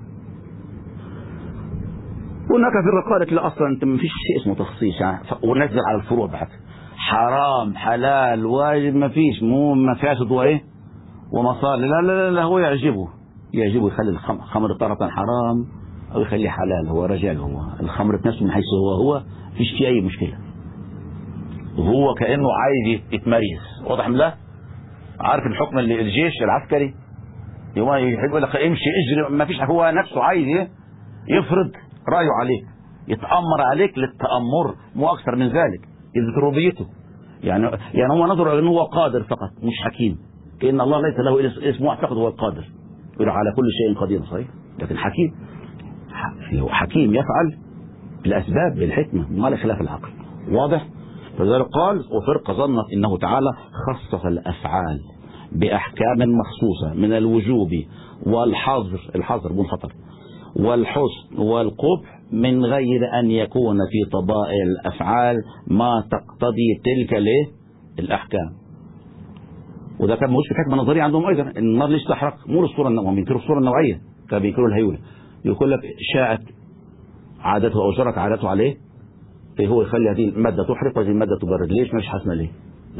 هناك في قالت لا اصلا انت ما فيش شيء اسمه تخصيص يعني. ونزل على الفروع بعد حرام حلال واجب ما فيش ما فيهاش ضوء ايه ومصالح. لا هو يعجبه يخلي الخمر طرفا حرام او يخليه حلال. هو رجال هو الخمر نفسه من حيث هو فيش فيه اي مشكله. هو كانه عايز يتمريز. واضح ام لا؟ عارف الحكم اللي الجيش العسكري يحب يقول لك امشي اجري. ما فيش. هو نفسه عايز ايه يفرض رأيه عليك، يتأمر عليك للتأمر مو أكثر من ذلك. إذ ربوبيته يعني هو نظر أنه هو قادر فقط مش حكيم. كأن الله ليس له اسم واحد فقط هو القادر. يقول على كل شيء قدير صحيح، لكن حكيم هو حكيم يفعل بالأسباب بالحكمة ما لا خلاف العقل. واضح؟ فلذلك قال وفرقة ظنت إنه تعالى خصص الأفعال بأحكام مخصوصة من الوجوب الحظر بالخطر والحسن والقبح من غير أن يكون في طبائع الأفعال ما تقتضي تلك الأحكام. وده كان موجود في حكمة نظرية عندهم أيضا. النار ليش تحرق؟ مو الصورة النوعية، بينكروا الصورة النوعية كانوا بينكروا الهيولة. يقول لك شاءت عادته أو جرت عادته عليه هو يخلي هذه المادة تحرق وهذه المادة تبرد. ليش مش حسنا ليه؟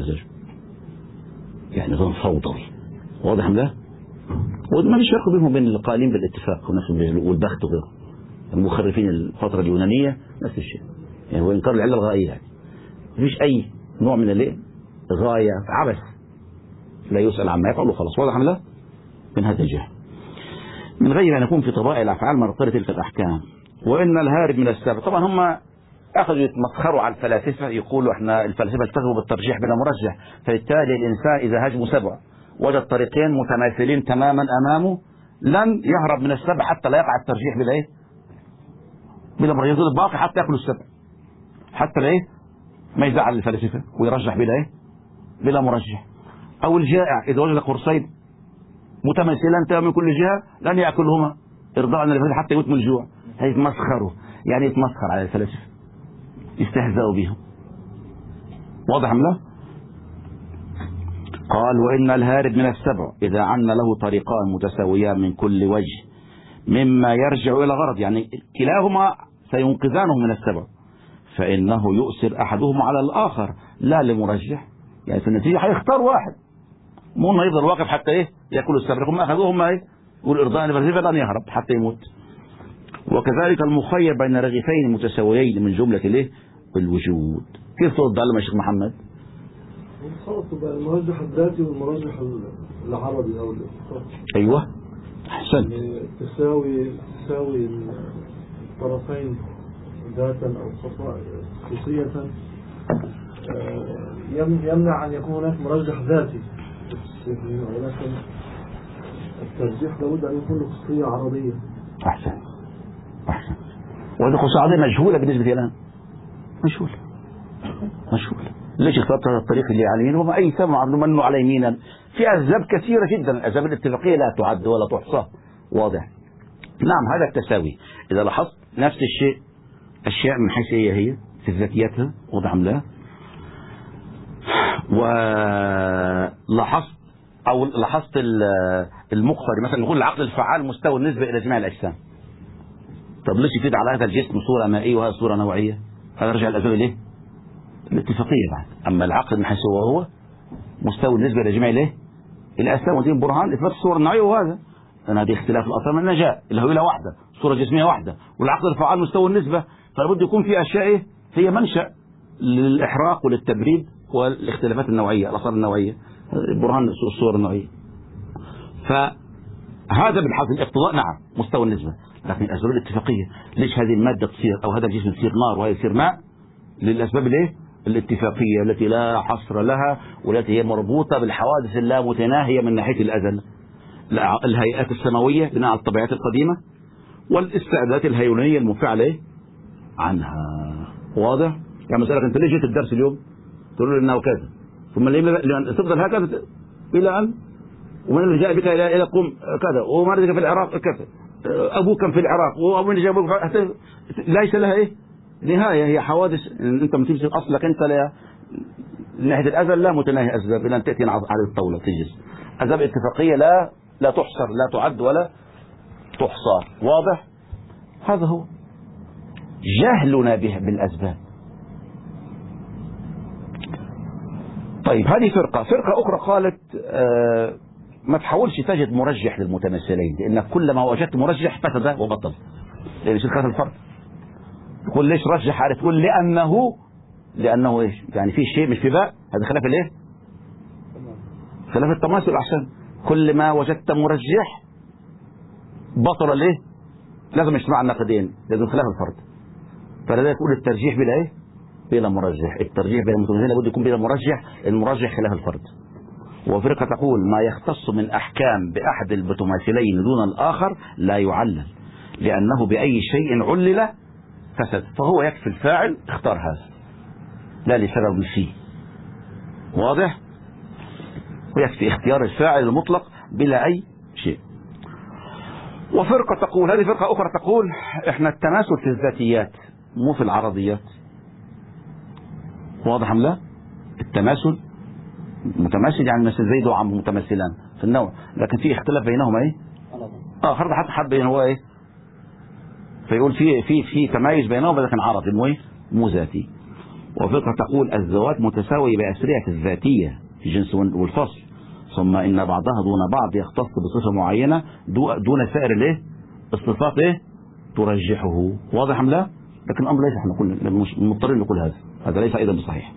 يعني نظام فوضوي. واضح ام لا؟ وما فيش فرق بينهم وبين القائلين بالاتفاق والبخت وغيره. المخرفين الفترة اليونانية نفس الشيء يعني. هو إنكار العلة الغائية يعني. ما فيش أي نوع من غاية عبث لا يسأل عما يفعل وخلاص. واضح ام لا؟ من هذا الجهة من غير أن يكون في طبائع الأفعال مرتبة تلك الأحكام. وإن الهارب من السبب. طبعا هم أخذوا يتمسخروا على الفلاسفة. يقولوا احنا الفلاسفة اشتغلوا بالترجيح بلا مرجح، فبالتالي الإنسان إذا هاجموا سبع وجد طريقين متماثلين تماما أمامه لن يهرب من السبع حتى لا يقع الترجيح بلا مرجح. يظل الباقي حتى يأكل السبع حتى ما يزعل الفلاسفة ويرجح بلا مرجح. أو الجائع إذا وجد قرصين متماثلان تماما من كل جهة لن يأكلهما إرضاء للفلاسفة حتى يموت من الجوع. هيتمسخروا يعني يتمسخر على الفلاسفة يستهزئوا بهم. واضح ام لا؟ قال وإن الهارب من السبع إذا عن له طريقان متساويان من كل وجه مما يرجع إلى غرض يعني كلاهما سينقذانه من السبع فإنه يؤثر أحدهما على الآخر لا لمرجح يعني في النتيجة هيختار واحد، مو انه يفضل واقف حتى ايه ياكل السبر، هم اخذوهم ايه يقول ارضاء لفرزيفة لن يهرب حتى يموت. وكذلك المخير بين رغيفين متساويين من جملة الايه الوجود. كيف ترد على يا شيخ محمد؟ خلاص بقى المرجح الذاتي والمرجح العربي او ايوه احسنت. يعني تساوي الطرفين ذاتا او خصوصية يمنع ان يكون هناك مرجح ذاتي، ولكن الترجيح لابد ان يكون له خصوصية عرضية. احسن. وهذه خصوصية عرضية مجهولة بالنسبة لي الان، مجهولة. ليش اخترت هذا الطريق اللي على اليمين وما اي سمع منه على يمينا؟ في اسباب كثيرة جدا، الاسباب الاتفاقية لا تعد ولا تحصى. واضح؟ نعم هذا التساوي. اذا لاحظت نفس الشيء اشياء من حيث هي في ذاتيتها وضع لا، ولاحظت او لاحظت المقتضي مثلا نقول العقل الفعال مستوى النسبة الى جميع الاجسام. طب ليش يفيد على هذا الجسم صورة مائية وهذا صورة نوعية؟ هذا رجع الاسباب ليه؟ الاتفاقية بعد. اما العقل من حيث هو مستوى النسبة الى جميع الايه؟ الاجسام، ودين برهان اثبات الصورة النوعية، وهذا أنا هذه اختلاف الأطراف من النجاة، الهوية واحدة، صورة جسمية واحدة، والعقل الفعال مستوى النسبة، فلابد يكون في أشياء هي منشأ للإحراق وللتبريد والاختلافات النوعية، الآثار النوعية، برهان الصور النوعية. فهذا بالحاصل الاقتضاء نعم مستوى النسبة، لكن الأسباب الاتفاقية ليش هذه المادة تصير أو هذا الجسم يصير نار وهذا يصير ماء؟ للأسباب الايه؟ الاتفاقية التي لا حصر لها، والتي هي مربوطة بالحوادث اللامتناهية من ناحية الأزل، الهيئات السماوية بناء على الطبيعات القديمة، والاستعدادات الهيولية المنفعلة عنها. واضح؟ يعني مسألة أنت ليش جيت الدرس اليوم؟ تقول له إنه كذا، ثم لأن تفضل هكذا إلى أن ومن اللي جاء بك إلى قوم كذا، وما رزق في العراق كذا، أبوك كان في العراق، وأبوك جاء ليس لها إيه؟ نهاية. هي حوادث أنت متمسك أصلك أنت من ناحية الأزل لا متناهي أسباب إلى أن تأتي على الطاولة تجلس. أسباب اتفاقية لا تحصر، لا تعد ولا تحصى. واضح؟ هذا هو جهلنا بالأسباب. طيب هذه فرقة أخرى قالت ما تحاولش تجد مرجح للمتمثلين، لأنك كلما وجدت مرجح فسد وبطل، لأن شركات الفرق تقول ليش رجح على تقول لأنه إيش يعني في شيء مش في باء، هذا خلاف الإيه؟ خلاف التماثل. أحسن. كل ما وجدت مرجح بطل الايه؟ لازم يجتمع النقدين، لازم خلاف الفرد. فلذلك يقول الترجيح بلا ايه؟ بلا مرجح. الترجيح بين المتمثلين لابد يكون بلا مرجح، المرجح خلاف الفرد. وفرقة تقول ما يختص من احكام باحد المتماثلين دون الاخر لا يعلل، لانه باي شيء علل فسد، فهو يكفي الفاعل اختار هذا لا لسبب فيه. واضح؟ ويكفي اختيار الفاعل المطلق بلا أي شيء. وفرقة تقول، هذه فرقة أخرى تقول إحنا التماثل في الذاتيات مو في العرضيات. واضح أم لا؟ التماثل متماثل يعني مثل زيد وعمرو متماثلان في النوع، لكن في اختلاف بينهما إيه؟ حتى بين هو إيه؟ فيقول في تمايز بينهما لكن عرضي مو ذاتي. وفرقة تقول الذوات متساوية بأسرية الذاتية في الجنس والفصل، ثم إن بعضها دون بعض يختص بصفة معينة دون سائر الايه؟ الصفات ايه؟ ترجحه. واضح أم لا؟ لكن الأمر ليس احنا مش مضطرين نقول هذا ليس أيضا بصحيح.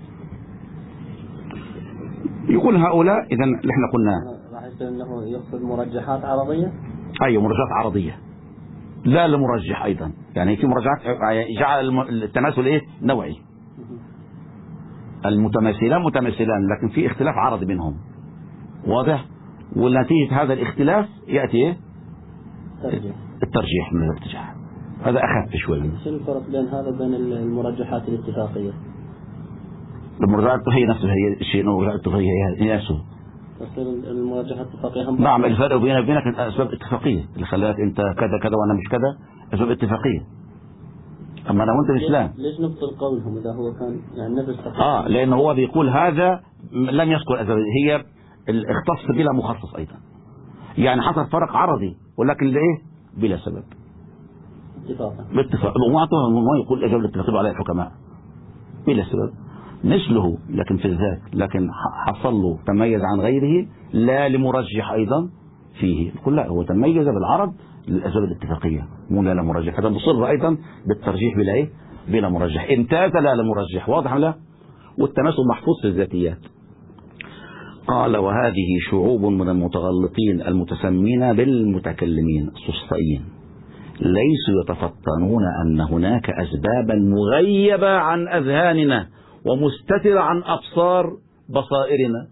يقول هؤلاء إذا اللي احنا قلنا راح يصير انه يقصد مرجحات عرضية. أيوة مرجحات عرضية لا لمرجح أيضا، يعني في مرجحات جعل التماثل ايه؟ نوعي. المتماثلان متماثلان لكن في اختلاف عرضي بينهم. واضح؟ ونتيجة هذا الاختلاف يأتي ايه؟ الترجيح من الارتجاح. هذا أخف شوي. شنو الفرق بين هذا وبين المرجحات الاتفاقية؟ المرجحات هي نفسها، هي الشيء المرجحات هي نفسه. تصير المرجحات الاتفاقية هم. نعم الفرق بيننا وبينك أسباب اتفاقية اللي خلاك أنت كذا كذا وأنا مش كذا، أسباب اتفاقية. أما أنا وأنت الإسلام. ليش نبطل قولهم إذا هو كان يعني نفس لأنه هو بيقول هذا لم يذكر أسباب، هي اختص بلا مخصص أيضا، يعني حصل فرق عرضي ولكن لإيه؟ بلا سبب. اتفاقا. باتفاق. وما يقول أجاب الاتفاق عليه الحكماء بلا سبب. مثله لكن في الذات، لكن حصل له تميز عن غيره لا لمرجح أيضا فيه. يقول لا، هو تميز بالعرض للأسباب الاتفاقية مو لا لمرجح. هذا مصر أيضا بالترجيح بلا إيه؟ بلا مرجح. امتاز لا لمرجح، واضح لا؟ والتماثل محفوظ في الذاتيات. قال وهذه شعوب من المتغلطين المتسمين بالمتكلمين السسطائيين ليسوا يتفطنون أن هناك أسبابا مغيبة عن أذهاننا ومستترة عن أبصار بصائرنا.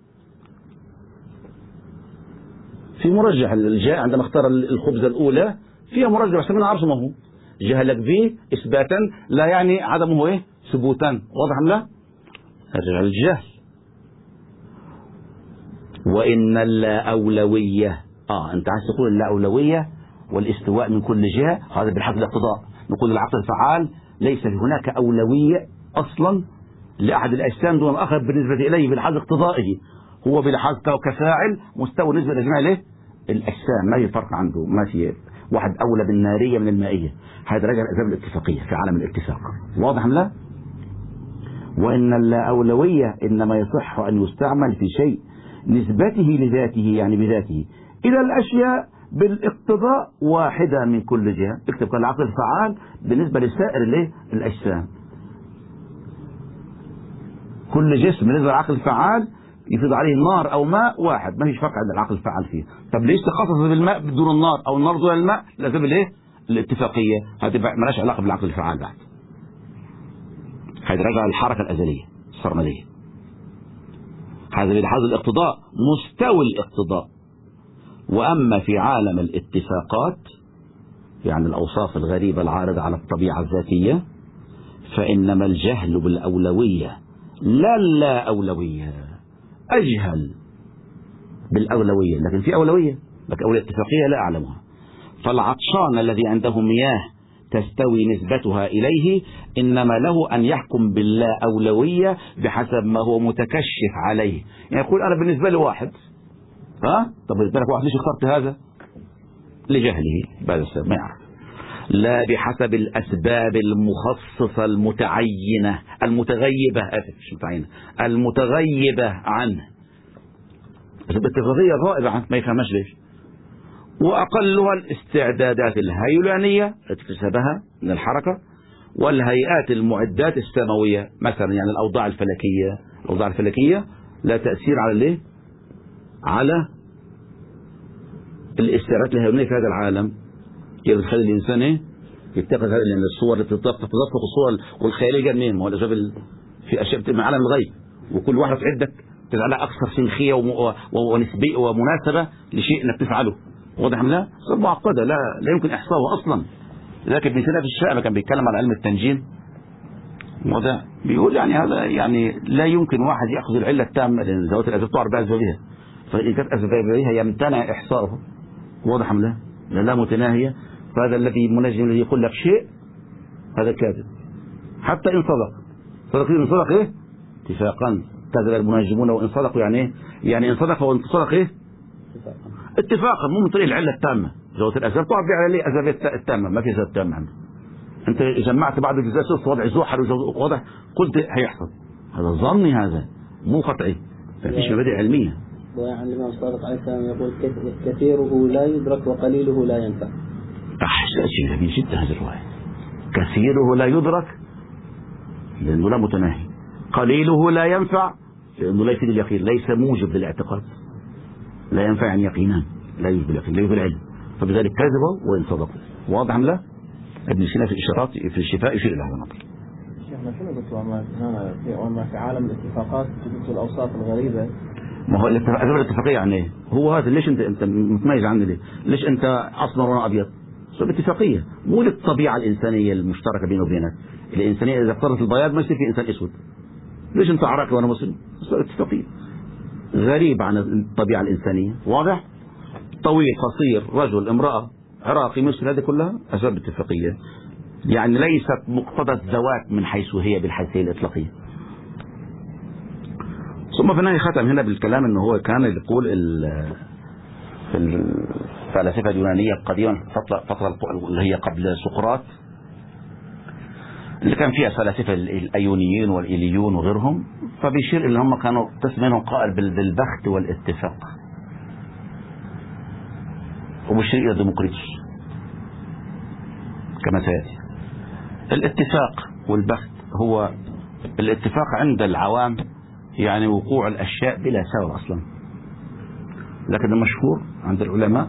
في مرجح الجاء عندما اختار الخبزة الأولى فيها مرجح، بس من عرش ما هو جهلك به إثباتا لا يعني عدمه إيه؟ ثبوتا. واضح أم لا؟ هذا الجهل. وإن اللا أولوية أنت عايز تقول اللا أولوية والاستواء من كل جهة، هذا بالحق الاقتضاء. نقول العقل الفعال ليس هناك أولوية أصلا لأحد الأجسام دون الآخر بالنسبة إليه بالحق اقتضائه، هو بالحق كفاعل مستوى بالنسبة لجميع له الأجسام، ما في فرق عنده، ما في واحد أولى بالنارية من المائية. هذا رجع الأسباب الاتفاقية في عالم الاتفاق. واضح أم لا؟ وإن اللا أولوية إنما يصح أن يستعمل في شيء نسبته لذاته يعني بذاته إلى الأشياء بالاقتضاء واحدة من كل جهة. اكتب كان العقل الفعال بالنسبة لسائر الأجسام، كل جسم بالنسبة للعقل الفعال يفيض عليه نار أو ماء واحد، ما فيش فرق عند العقل الفعال فيه. طب ليش تخصص بالماء بدون النار أو النار دون الماء؟ الأسباب الاتفاقية هذه مالهاش علاقة بالعقل الفعال بعد. هذا رجع الحركة الأزلية السرمدية. هذا بلحاظ الاقتضاء مستوى الاقتضاء. وأما في عالم الاتفاقات يعني الأوصاف الغريبة العارضة على الطبيعة الذاتية فإنما الجهل بالأولوية لا أولوية، أجهل بالأولوية، لكن في أولوية، لكن أولوية اتفاقية لا أعلمها. فالعطشان الذي عنده مياه تستوي نسبتها إليه إنما له أن يحكم باللا أولوية بحسب ما هو متكشف عليه. يعني يقول أنا بالنسبة لي واحد، طب بالنسبة لك واحد ليش اخترت هذا؟ لجهله بهذا السبب ما يعرف. لا بحسب الأسباب المخصصة المتعينة المتغيبة مش متعينة المتغيبة عنه. الاتفاقية غائبة عنه ما يفهمش ليش. وأقلها الاستعدادات الهيولانية اكتسبها من الحركة والهيئات المعدات السماوية، مثلا يعني الأوضاع الفلكية لا تأثير على الاستعدادات الهيولانية في هذا العالم. يتخيل الإنسان يتخذ هذه الصور التي تدفق الصور والخيالية جاء منين؟ ما هو الأسباب في أشياء من عالم الغيب، وكل واحدة في عندك تجعلها أكثر سنخية ونسبية ومناسبة لشيء أنك تفعله. واضح لا؟ صار معقدة لا يمكن إحصائها أصلا. لكن ابن سينا في الشائبة كان بيتكلم على علم التنجيم، وده بيقول يعني هذا يعني لا يمكن واحد يأخذ العلة التامة لأن ذوات الأسباب تعرف بأسبابها، فإن كانت أسبابها يمتنع إحصائها. واضح لا متناهية. فهذا الذي المنجم الذي يقول لك شيء هذا كاذب حتى إن صدق إن صدق اتفاقا. كذب المنجمون وإن صدقوا يعني إن صدق وإن صدق اتفاقا، مو من طريق العلة التامة. ذوات الأسباب تعرف عليه أسباب التامة، ما في أسباب تامة عنده. أنت جمعت بعض الجزاء وضع زحل وضع قلت هيحصل، هذا ظني، هذا مو قطعي، ما فيش مبادئ علمية. ويعني الإمام الصادق عليه السلام يقول كثيره لا يدرك وقليله لا ينفع. شيء جميل جدا هذه الرواية. كثيره لا يدرك لأنه لا متناهي، قليله لا ينفع لأنه لا يفيد اليقين، ليس موجب للاعتقاد. لا ينفع يعني يقينان، لا يوجب اليقين، لا يوجب العلم، فبذلك كذبوا وإن صدقوا. واضح أم لا؟ ابن سينا في الإشارات في الشفاء يشير إلى هذا النقل. شيخنا شنو قلت وما في عالم الاتفاقات تجد الأوصاف الغريبة؟ ما هو الأسباب الاتفاقية يعني هو هذا. ليش أنت متميز عني ليه؟ ليش أنت أسمر وأنا أبيض؟ أسباب اتفاقية، مو للطبيعة الإنسانية المشتركة بيني وبينك. الإنسانية إذا اقترنت البياض ما يصير في إنسان أسود. ليش أنت عراقي وأنا مسلم؟ أسباب اتفاقية غريب عن الطبيعة الإنسانية. واضح؟ طويل قصير رجل امرأة عراقي مسلم، هذه كلها أسباب اتفاقية، يعني ليست مقتضى الذوات من حيث هي بالحيثية الإطلاقية. ثم في النهاية ختم هنا بالكلام أنه هو كان يقول في الفلاسفة اليونانية القديمة فترة اللي هي قبل سقراط اللي كان فيها فلاسفة الأيونيين والإيليون وغيرهم، فبيشير إن هم كانوا قسم منهم قائل بالبخت والاتفاق، وبيشير إلى ديمقريطس كما سيأتي. الاتفاق والبخت هو الاتفاق عند العوام يعني وقوع الأشياء بلا سبب أصلا، لكن المشهور عند العلماء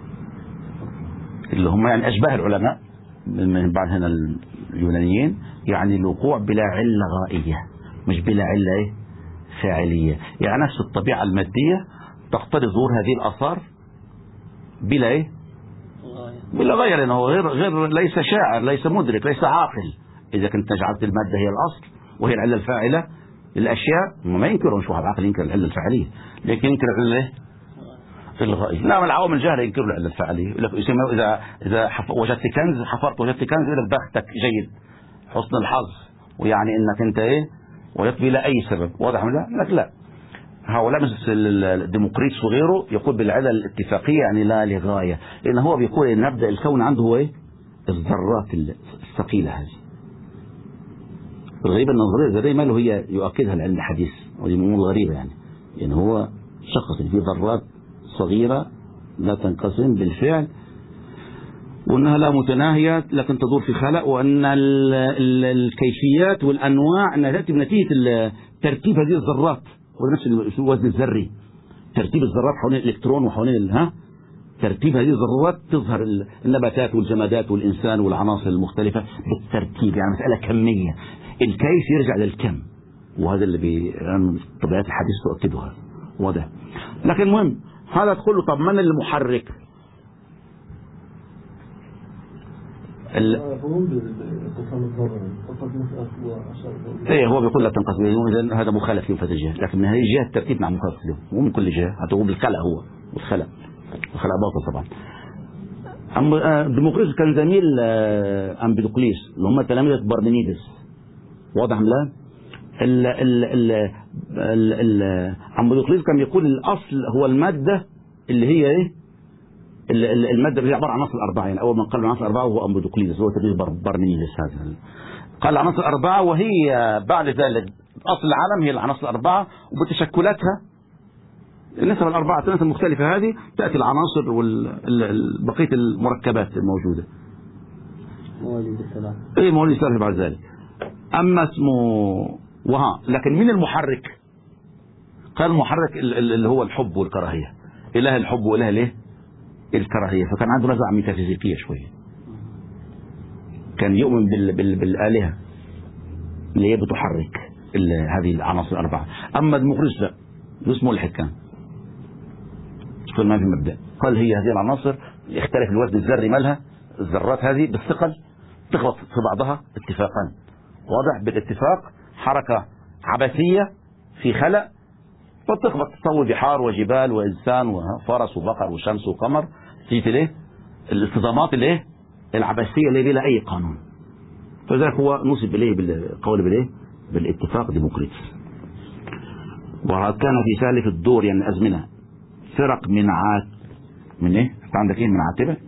اللي هم يعني أشباه العلماء من بعد هنا اليونانيين، يعني الوقوع بلا علة غائية، مش بلا علة فاعلية. يعني نفس الطبيعة المادية تقتضي ظهور هذه الآثار بلا بلا غاية، لأنه غير ليس شاعر، ليس مدرك، ليس عاقل. إذا كنت جعلت المادة هي الأصل وهي العلة الفاعلة للأشياء، ما ينكرون، شو العقل ينكر العلة الفاعلية، لكن ينكر العلة الغائية. نعم العوام الجاهل ينكروا العلة الفاعلية، إذا وجدت كنز، حفرت وجدت كنز، يقول لك بختك جيد، حسن الحظ، ويعني انك انت وجدت بلا اي سبب. واضح من لا؟ لك لا، هؤلاء مثل ديمقريطس وغيره يقول بالعلة الاتفاقية يعني لا لغاية، لان هو بيقول ان مبدأ الكون عنده هو الذرات الثقيلة هذه. الغريبة ان النظرية الذرية ماله هي يؤكدها العلم الحديث، ودي امور غريبة يعني هو شخص في ذرات صغيرة لا تنقسم بالفعل، وأنها لا متناهية لكن تدور في خلق، وأن الكيفيات والأنواع أنها تأتي بنتيجة ترتيب هذه الذرات، ونفس الوزن الذري، ترتيب الذرات حوالين الإلكترون وحوالين ترتيب هذه الذرات تظهر النباتات والجمادات والإنسان والعناصر المختلفة بالترتيب، يعني مسألة كمية. الكيف يرجع للكم، وهذا اللي طبيعة الحديث تؤكدها. واضح. لكن المهم هذا تقول له طب من المحرك؟ ايه هو بيقول لا تنقسم اليوم، هذا مخالف في الجهة، لكن من هذه الجهة الترتيب مع مخالف اليوم، مو من كل جهة. هتقول بالخلق، هو والخلق باطل طبعا. ديمقريطس كان زميل أمبيدوكليس اللي هم تلاميذ بارمينيدس. واضح لا؟ أمبيدوكليس كان يقول الأصل هو المادة اللي هي المادة اللي هي عبارة عن عناصر الأربعة. يعني أول من قال العناصر الأربعة هو أمبيدوكليس، هو تلميذ بارمينيدس هذا. قال العناصر الأربعة، وهي بعد ذلك أصل العالم هي العناصر الأربعة، وبتشكلاتها النسب الأربعة النسب المختلفة هذه تأتي العناصر وبقية المركبات الموجودة. مواليد الثلاثة بعد ذلك. أما اسمه لكن من المحرك؟ قال المحرك اللي هو الحب والكراهية، إله الحب وإله الكراهية. فكان عنده نزعة ميتافيزيقية شوية، كان يؤمن بالآلهة اللي هي بتحرك هذه العناصر الأربعة. أما ديمقريطس لا، اسمه ملحد، كان ما في مبدأ. قال هي هذه العناصر يختلف الوزن الذري مالها، الذرات هذه بالثقل تخبط في بعضها اتفاقا. واضح؟ بالاتفاق حركة عبثية في خلق، فتخبط تسوي بحار وجبال وإنسان وفرس وبقر وشمس وقمر، تيجي الاصطدامات العبثية اللي بلا أي قانون. فذلك هو نسب إليه بالقول بالاتفاق ديمقريطس. وكان في سالف الدور يعني الأزمنة فرق من عندك من عاتبة،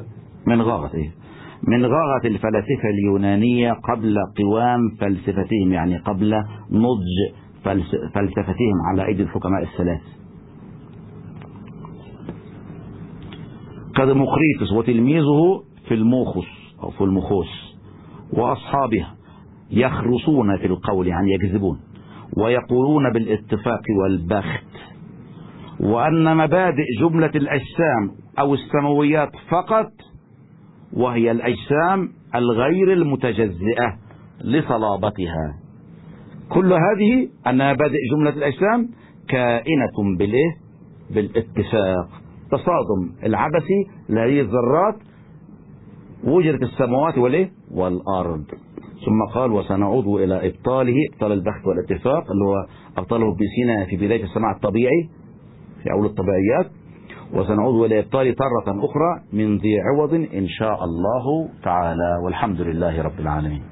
من غاغة الفلاسفة اليونانية قبل قوام فلسفتهم، يعني قبل نضج فلسفتهم على أيدي الحكماء الثلاث. كديمقريطس وتلميذه في الموخوس أو في المخوس وأصحابه يخرصون في القول، يعني يكذبون، ويقولون بالاتفاق والبخت، وأن مبادئ جملة الأجسام أو السماويات فقط، وهي الأجسام الغير المتجزئة لصلابتها، كل هذه أن مبادئ جملة الأجسام كائنة بالاتفاق، تصادم العبثي لهذه الذرات وجدت السماوات والأرض. ثم قال وسنعود إلى إبطال البحث والاتفاق اللي هو أبطاله ابن سينا في بداية السماع الطبيعي في أول الطبيعيات، وسنعود إلى إبطال تارة أخرى من ذي عوض إن شاء الله تعالى، والحمد لله رب العالمين.